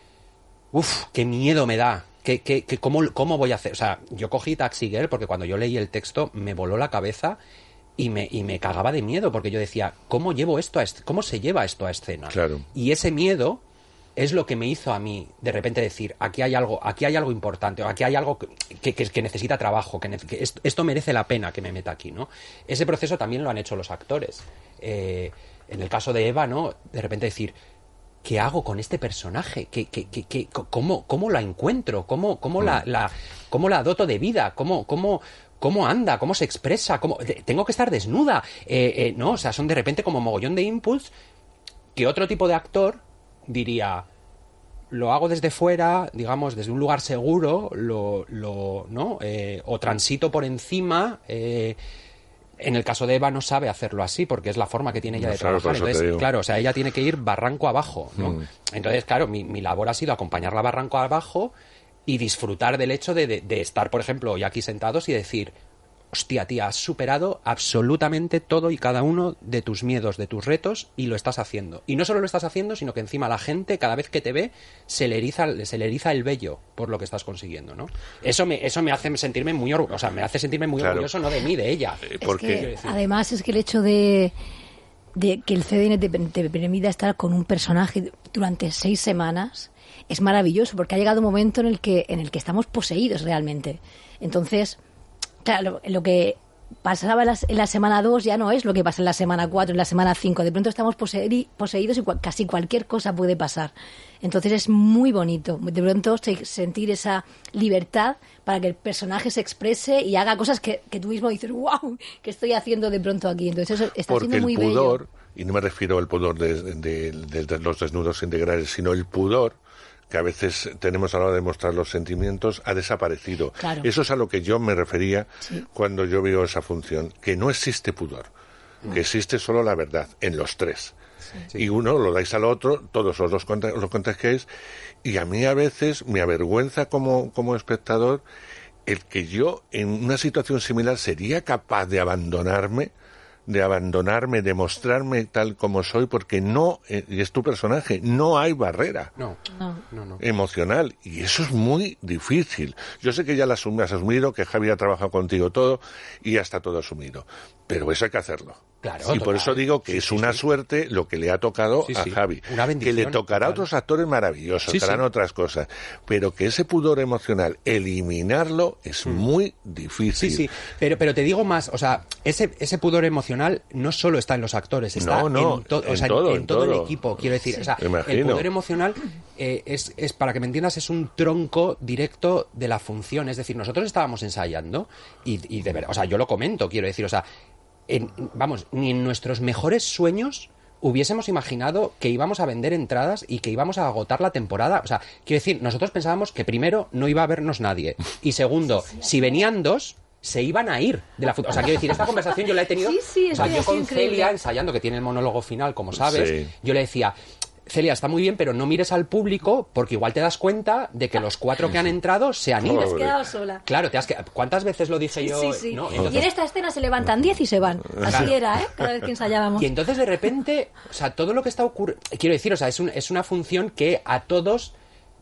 ¡Uf! ¡Qué miedo me da! ¿Qué, qué, qué, cómo, ¿Cómo voy a hacer? O sea, yo cogí Taxi Girl porque cuando yo leí el texto me voló la cabeza y me, y me cagaba de miedo, porque yo decía, ¿cómo llevo esto a est- cómo se lleva esto a escena? Claro. Y ese miedo es lo que me hizo a mí de repente decir, aquí hay algo, aquí hay algo importante, o aquí hay algo que, que, que necesita trabajo, que, que esto, esto merece la pena que me meta aquí, ¿no? Ese proceso también lo han hecho los actores. Eh, en el caso de Eva, ¿no? De repente decir, ¿qué hago con este personaje? ¿Qué, qué, qué, qué, cómo, ¿Cómo la encuentro? ¿Cómo, cómo, mm. la, la, cómo la doto de vida? ¿Cómo, cómo, cómo anda? ¿Cómo se expresa? ¿Cómo, tengo que estar desnuda? Eh, eh, ¿no? O sea, son de repente como mogollón de inputs que otro tipo de actor diría, lo hago desde fuera, digamos, desde un lugar seguro, lo, lo, ¿no? Eh, o transito por encima. Eh, en el caso de Eva no sabe hacerlo así, porque es la forma que tiene ella no de sabe, trabajar. Entonces, claro, o sea, ella tiene que ir barranco abajo, ¿no? Mm. Entonces, claro, mi, mi labor ha sido acompañarla barranco abajo y disfrutar del hecho de, de, de estar, por ejemplo, hoy aquí sentados y decir, hostia, tía, has superado absolutamente todo y cada uno de tus miedos, de tus retos, y lo estás haciendo. Y no solo lo estás haciendo, sino que encima la gente, cada vez que te ve, se le eriza, se le eriza el vello por lo que estás consiguiendo, ¿no? Eso me, eso me hace sentirme muy orgulloso, o sea, me hace sentirme muy claro. orgulloso, no de mí, de ella. Porque es que, además, es que el hecho de, de que el C D N te, te permita estar con un personaje durante seis semanas es maravilloso, porque ha llegado un momento en el que, en el que estamos poseídos realmente. Entonces, claro, lo, lo que pasaba en la, en la semana dos ya no es lo que pasa en la semana cuatro, en la semana cinco. De pronto estamos poseí, poseídos y cu- casi cualquier cosa puede pasar. Entonces es muy bonito, de pronto se, sentir esa libertad para que el personaje se exprese y haga cosas que, que tú mismo dices, wow, ¿qué estoy haciendo de pronto aquí? Entonces eso está Porque siendo muy el pudor, bello. Y no me refiero al pudor de, de, de, de los desnudos integrales, sino el pudor que a veces tenemos a la hora de mostrar los sentimientos, ha desaparecido. Claro. Eso es a lo que yo me refería sí. cuando yo veo esa función, que no existe pudor, mm. que existe solo la verdad, en los tres. Sí. Y uno lo dais al otro, todos os los, cont- los contagiáis, y a mí a veces me avergüenza como, como espectador el que yo en una situación similar sería capaz de abandonarme, de abandonarme, de mostrarme tal como soy, porque no, eh, y es tu personaje, no hay barrera no, no, no, no. emocional, y eso es muy difícil. Yo sé que ya lo has asumido, que Javi ha trabajado contigo todo, y ya está todo asumido, pero eso hay que hacerlo. Claro, y total. por eso digo que sí, es sí, una sí. suerte lo que le ha tocado sí, a sí. Javi. Una bendición, que le tocará total. a otros actores maravillosos, sí, que harán sí. otras cosas, pero que ese pudor emocional, eliminarlo es mm. muy difícil. Sí, sí, pero, pero te digo más, o sea, ese, ese pudor emocional no solo está en los actores, está no, no, en, to- en, o sea, todo, en, en todo, todo el equipo, quiero decir. Sí. O sea, Imagino. el pudor emocional eh, es, es, para que me entiendas, es un tronco directo de la función. Es decir, nosotros estábamos ensayando y, y de verdad, o sea, yo lo comento, quiero decir, o sea, en, vamos, ni en nuestros mejores sueños hubiésemos imaginado que íbamos a vender entradas y que íbamos a agotar la temporada. O sea, quiero decir, nosotros pensábamos que primero no iba a vernos nadie y segundo, sí, sí, si venían dos, se iban a ir de la fut- O sea, quiero decir, esta conversación yo la he tenido... Sí, sí, o sea, yo con increíble. Celia, ensayando, que tiene el monólogo final, como sabes, sí. yo le decía... Celia, está muy bien, pero no mires al público porque igual te das cuenta de que los cuatro que han entrado se han ido. Te has quedado sola. Claro, te has que... ¿cuántas veces lo dije Sí, yo? sí, sí. ¿no? Entonces... Y en esta escena se levantan diez y se van. Así Claro. era, ¿eh? Cada vez que ensayábamos. Y entonces de repente, o sea, todo lo que está ocurriendo... Quiero decir, o sea, es, un, es una función que a todos...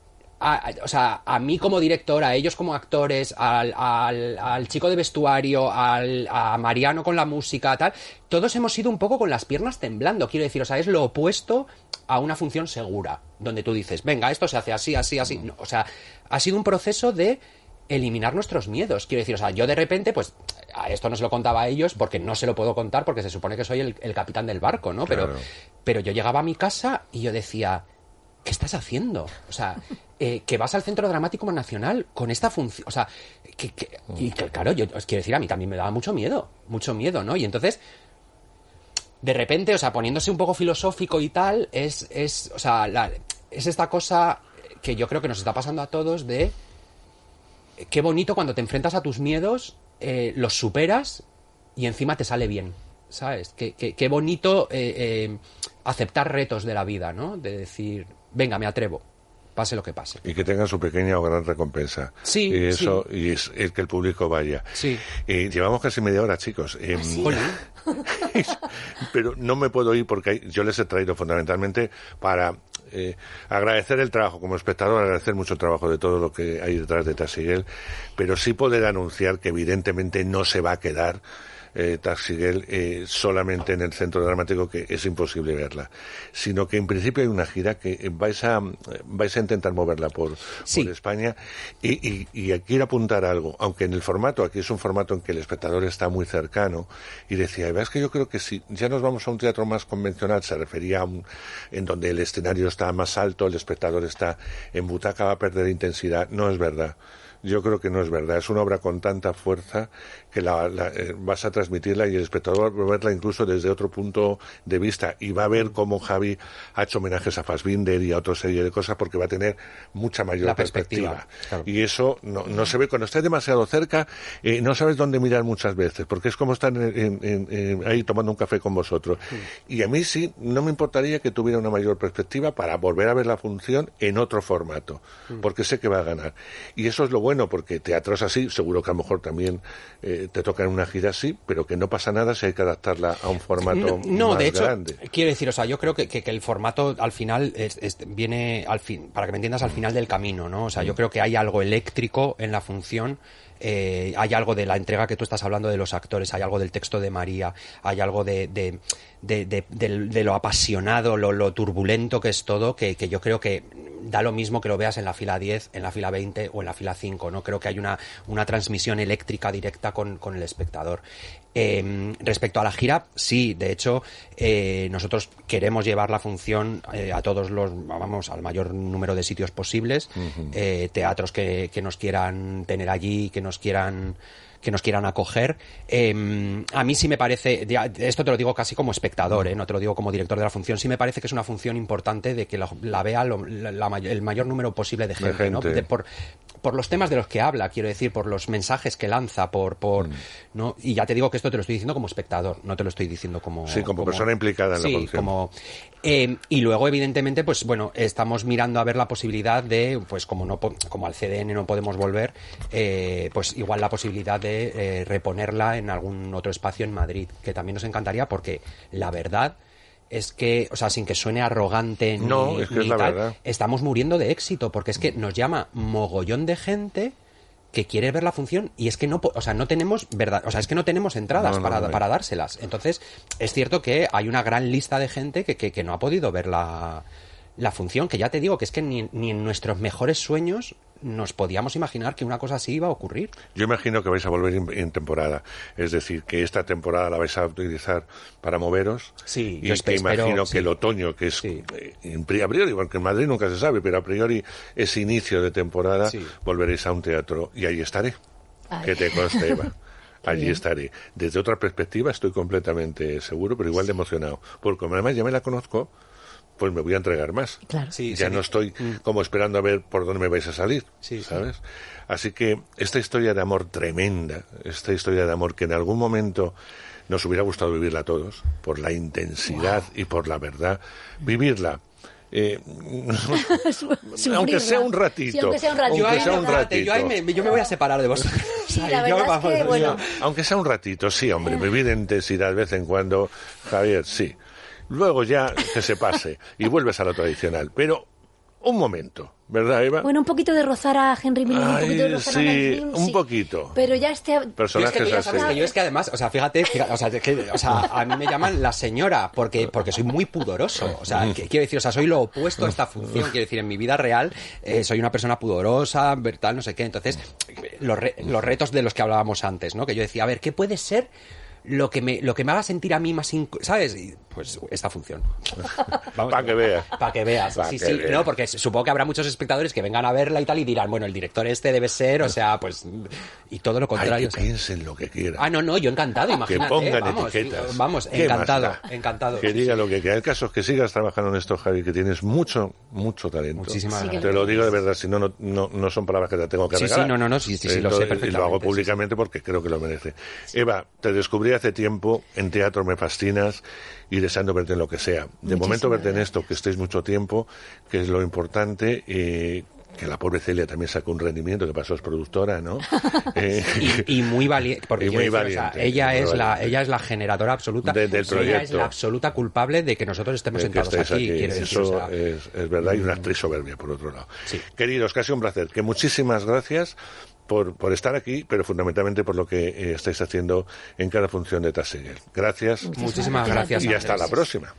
A, a, o sea, a mí como director, a ellos como actores, al, al, al chico de vestuario, al, a Mariano con la música, tal, todos hemos ido un poco con las piernas temblando, quiero decir, o sea, es lo opuesto a una función segura, donde tú dices, venga, esto se hace así, así, así, no, o sea, ha sido un proceso de eliminar nuestros miedos, quiero decir, o sea, yo de repente, pues, a esto no se lo contaba a ellos porque no se lo puedo contar porque se supone que soy el, el capitán del barco, ¿no? Claro. Pero, pero yo llegaba a mi casa y yo decía... ¿Qué estás haciendo? O sea, eh, que vas al Centro Dramático Nacional con esta función... O sea, que, que, y que, claro, yo os quiero decir, a mí también me daba mucho miedo, mucho miedo, ¿no? Y entonces, de repente, o sea, poniéndose un poco filosófico y tal, es, es o sea, la, es esta cosa que yo creo que nos está pasando a todos de... Qué bonito cuando te enfrentas a tus miedos, eh, los superas y encima te sale bien, ¿sabes? Qué, qué, qué bonito eh, eh, aceptar retos de la vida, ¿no? De decir... Venga, me atrevo, pase lo que pase. Y que tengan su pequeña o gran recompensa. Sí, y eso, sí. y es el que el público vaya. Sí. Eh, llevamos casi media hora, chicos. Eh, ¿Ah, sí? Pero no me puedo ir porque hay, yo les he traído fundamentalmente para eh, agradecer el trabajo como espectador, agradecer mucho el trabajo de todo lo que hay detrás de Tasiguel, pero sí poder anunciar que evidentemente no se va a quedar eh, Taxigel eh, solamente en el Centro Dramático, que es imposible verla, sino que en principio hay una gira que vais a vais a intentar moverla por, sí. por España y, y, y quiero apuntar algo, aunque en el formato, aquí es un formato en que el espectador está muy cercano, y decía, es que yo creo que si ya nos vamos a un teatro más convencional, se refería a un, en donde el escenario está más alto, el espectador está en butaca, va a perder intensidad. No es verdad. Yo creo que no es verdad. Es una obra con tanta fuerza que la, la, eh, vas a transmitirla y el espectador va a verla incluso desde otro punto de vista y va a ver cómo Javi ha hecho homenajes a Fassbinder y a otra serie de cosas porque va a tener mucha mayor la perspectiva. perspectiva claro. Y eso no, no se ve cuando estás demasiado cerca, eh, no sabes dónde mirar muchas veces porque es como estar en, en, en, en, ahí tomando un café con vosotros. Sí. Y a mí sí, no me importaría que tuviera una mayor perspectiva para volver a ver la función en otro formato, sí. porque sé que va a ganar. Y eso es lo bueno. Bueno, porque teatros así, seguro que a lo mejor también eh, te toca en una gira así, pero que no pasa nada si hay que adaptarla a un formato no, no, más de hecho, grande. Quiero decir, o sea, yo creo que, que, que el formato al final es, es, viene al fin, para que me entiendas, al final del camino, ¿no? O sea, yo creo que hay algo eléctrico en la función. Eh, hay algo de la entrega que tú estás hablando de los actores, hay algo del texto de María, hay algo de, de, de, de, de, de lo apasionado, lo, lo turbulento que es todo, que, que yo creo que da lo mismo que lo veas en la fila diez, en la fila veinte o en la fila cinco, ¿no? Creo que hay una, una transmisión eléctrica directa con, con el espectador. Eh, respecto a la gira, sí, de hecho, eh, nosotros queremos llevar la función eh, a todos los, vamos, al mayor número de sitios posibles, uh-huh. eh, teatros que, que nos quieran tener allí, que nos quieran que nos quieran acoger. Eh, a mí sí me parece, esto te lo digo casi como espectador, ¿eh? No te lo digo como director de la función, sí me parece que es una función importante de que la, la vea lo, la, la, el mayor número posible de gente, de gente. ¿no? De, por, por los temas de los que habla, quiero decir, por los mensajes que lanza, por, por mm. ¿no? Y ya te digo que esto te lo estoy diciendo como espectador, no te lo estoy diciendo como... Sí, como, como persona implicada en sí, la función. Como, eh, y luego, evidentemente, pues bueno, estamos mirando a ver la posibilidad de, pues como no como al C D N no podemos volver, eh, pues igual la posibilidad de eh, reponerla en algún otro espacio en Madrid, que también nos encantaría porque la verdad es que, o sea, sin que suene arrogante ni, no, es que ni es la tal, verdad. Estamos muriendo de éxito, porque es que nos llama mogollón de gente que quiere ver la función y es que no, o sea, no tenemos verdad, o sea, es que no tenemos entradas no, no, para, no, para dárselas. Entonces, es cierto que hay una gran lista de gente que, que, que no ha podido ver la, la función, que ya te digo que es que ni, ni en nuestros mejores sueños nos podíamos imaginar que una cosa así iba a ocurrir. Yo imagino que vais a volver en, en temporada, es decir, que esta temporada la vais a utilizar para moveros. Sí, y yo que espero, imagino sí. que el otoño, que es sí. eh, en, a priori, porque en Madrid nunca se sabe, pero a priori es inicio de temporada, sí. volveréis a un teatro y ahí estaré. Ay. Que te conste, Eva. Allí bien. Estaré. Desde otra perspectiva estoy completamente seguro, pero igual de emocionado, porque además ya me la conozco, pues me voy a entregar más. Claro. Sí, ya sí. no estoy como esperando a ver por dónde me vais a salir, sí, ¿sabes? Sí. Así que esta historia de amor tremenda, esta historia de amor que en algún momento nos hubiera gustado vivirla a todos, por la intensidad wow. y por la verdad, vivirla. Eh, aunque sea un ratito, sí, aunque sea un ratito, yo, ahí sea un ratito. Yo, ahí me, yo me voy a separar de vosotros. Sí, la verdad yo, es que, bueno. Aunque sea un ratito, sí, hombre, vivir en intensidad de vez en cuando, Javier, sí. Luego ya que se pase y vuelves a lo tradicional. Pero un momento, ¿verdad, Eva? Bueno, un poquito de rozar a Henry Miller, un poquito de rozar sí, a Miller, un sí, poquito. Pero ya este personajes yo es que, así. Sabes que yo es que además, o sea, fíjate, fíjate o, sea, que, o sea, a mí me llaman la señora porque porque soy muy pudoroso. O sea, que, quiero decir, o sea, soy lo opuesto a esta función. Quiero decir, en mi vida real eh, soy una persona pudorosa, tal, no sé qué. Entonces, los, re, los retos de los que hablábamos antes, ¿no? Que yo decía, a ver, ¿qué puede ser lo que me lo que me haga sentir a mí más inc- ¿sabes? Y pues esta función para que veas para que veas pa sí que sí veas. No, porque supongo que habrá muchos espectadores que vengan a verla y tal y dirán, bueno, el director este debe ser, o sea, pues, y todo lo contrario. Ay, que o sea, piensen lo que quieran. ah no no yo encantado, imagínate, que pongan vamos, etiquetas, vamos encantado encantado que sí, diga sí. lo que quiera. El caso es que sigas trabajando en esto, Javi, que tienes mucho mucho talento. Muchísimas sí, gracias. Te lo digo de verdad, si no no no, no son palabras que te tengo que sí, regalar. sí, no no no sí sí, sí Entonces, lo sé perfectamente. Y lo hago públicamente sí, sí. porque creo que lo merece. Sí. Eva, te descubrí hace tiempo en teatro, me fascinas y deseando verte en lo que sea. De Muchísimas momento verte gracias. En esto, que estéis mucho tiempo, que es lo importante, eh, que la pobre Celia también sacó un rendimiento, que pasó es productora, ¿no? eh, y, y muy valiente, porque y muy decir, valiente, o sea, ella es valiente. la ella es la generadora absoluta de, del proyecto. Ella es la absoluta culpable de que nosotros estemos de sentados que aquí, aquí. Quiero decir, Eso o sea, es, es verdad, y una actriz soberbia, por otro lado. Sí. Queridos, casi un placer. Que muchísimas gracias por, por estar aquí, pero fundamentalmente por lo que eh, estáis haciendo en cada función de Task Girl. Gracias. Muchísimas, Muchísimas gracias. Y hasta la próxima.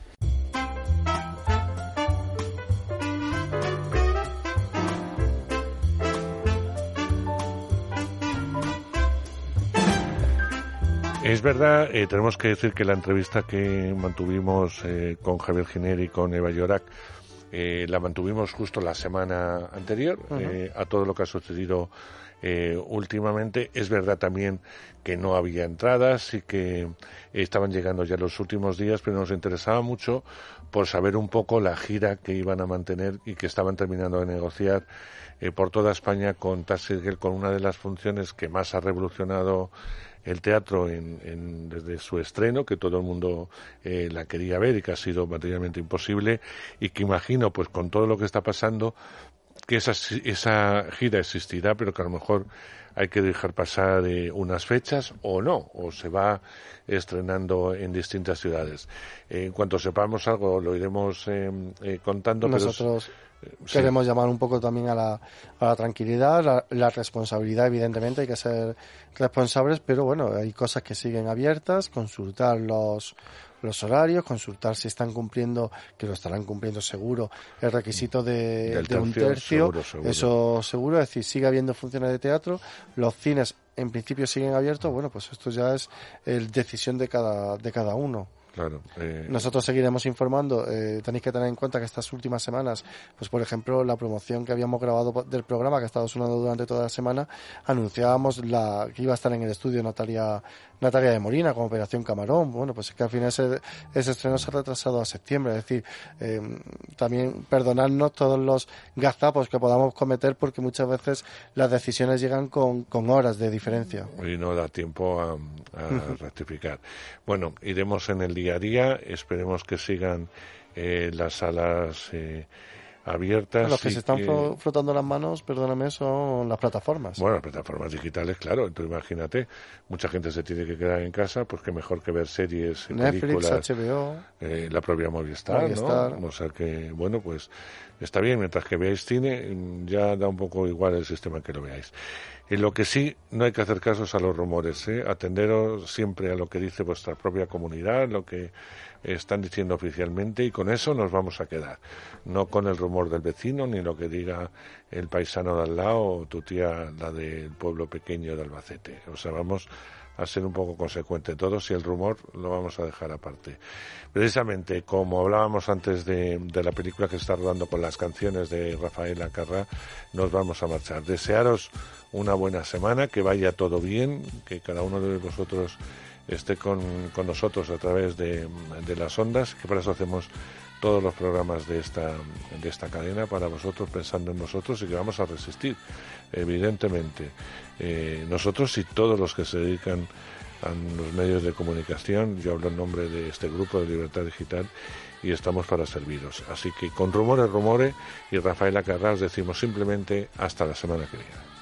Es verdad, eh, tenemos que decir que la entrevista que mantuvimos eh, con Javier Giner y con Eva Llorac eh, la mantuvimos justo la semana anterior, uh-huh. eh, a todo lo que ha sucedido eh, últimamente. Es verdad también que no había entradas y que estaban llegando ya los últimos días, pero nos interesaba mucho por saber un poco la gira que iban a mantener y que estaban terminando de negociar eh, por toda España con Task Girl, con una de las funciones que más ha revolucionado el teatro en, en, desde su estreno, que todo el mundo eh, la quería ver y que ha sido materialmente imposible, y que imagino, pues con todo lo que está pasando, que esa, esa gira existirá, pero que a lo mejor hay que dejar pasar eh, unas fechas o no, o se va estrenando en distintas ciudades. Eh, en cuanto sepamos algo lo iremos eh, eh, contando. Nosotros pero, sí. queremos llamar un poco también a la, a la tranquilidad, la, la responsabilidad, evidentemente hay que ser responsables, pero bueno, hay cosas que siguen abiertas, consultar los los horarios, consultar si están cumpliendo, que lo estarán cumpliendo seguro, el requisito de, de un tercio, seguro, seguro. Eso seguro, es decir, sigue habiendo funciones de teatro, los cines en principio siguen abiertos, bueno, pues esto ya es el decisión de cada, de cada uno. Claro, eh... Nosotros seguiremos informando. Eh, tenéis que tener en cuenta que estas últimas semanas, pues por ejemplo, la promoción que habíamos grabado del programa, que ha estado sonando durante toda la semana, anunciábamos la que iba a estar en el estudio Natalia Natalia de Molina con Operación Camarón. Bueno, pues es que al final ese, ese estreno se ha retrasado a septiembre. Es decir, eh, también perdonadnos todos los gazapos que podamos cometer, porque muchas veces las decisiones llegan con, con horas de diferencia. Y no da tiempo a, a rectificar. Bueno, iremos en el día a día, esperemos que sigan eh, las salas eh, abiertas. Los que se están que... frotando las manos, perdóname, son las plataformas. Bueno, las plataformas digitales, claro. Tú imagínate, mucha gente se tiene que quedar en casa, pues que mejor que ver series, Netflix, películas, H B O, eh, la propia Movistar, Movistar, ¿no? O sea que, bueno, pues está bien, mientras que veáis cine, ya da un poco igual el sistema que lo veáis. En lo que sí, no hay que hacer casos a los rumores, ¿eh? Atenderos siempre a lo que dice vuestra propia comunidad, lo que están diciendo oficialmente, y con eso nos vamos a quedar. No con el rumor del vecino, ni lo que diga el paisano de al lado o tu tía, la del pueblo pequeño de Albacete. O sea, vamos a ser un poco consecuentes todos, y el rumor lo vamos a dejar aparte. Precisamente, como hablábamos antes de, de la película que se está rodando con las canciones de Rafael Acarrá, nos vamos a marchar. Desearos una buena semana, que vaya todo bien, que cada uno de vosotros esté con, con nosotros a través de, de las ondas, que para eso hacemos todos los programas de esta, de esta cadena, para vosotros, pensando en nosotros, y que vamos a resistir, evidentemente. Eh, nosotros y todos los que se dedican a los medios de comunicación, yo hablo en nombre de este grupo de Libertad Digital, y estamos para serviros. Así que con rumores, rumores, y Rafael Acarrá os decimos simplemente hasta la semana que viene.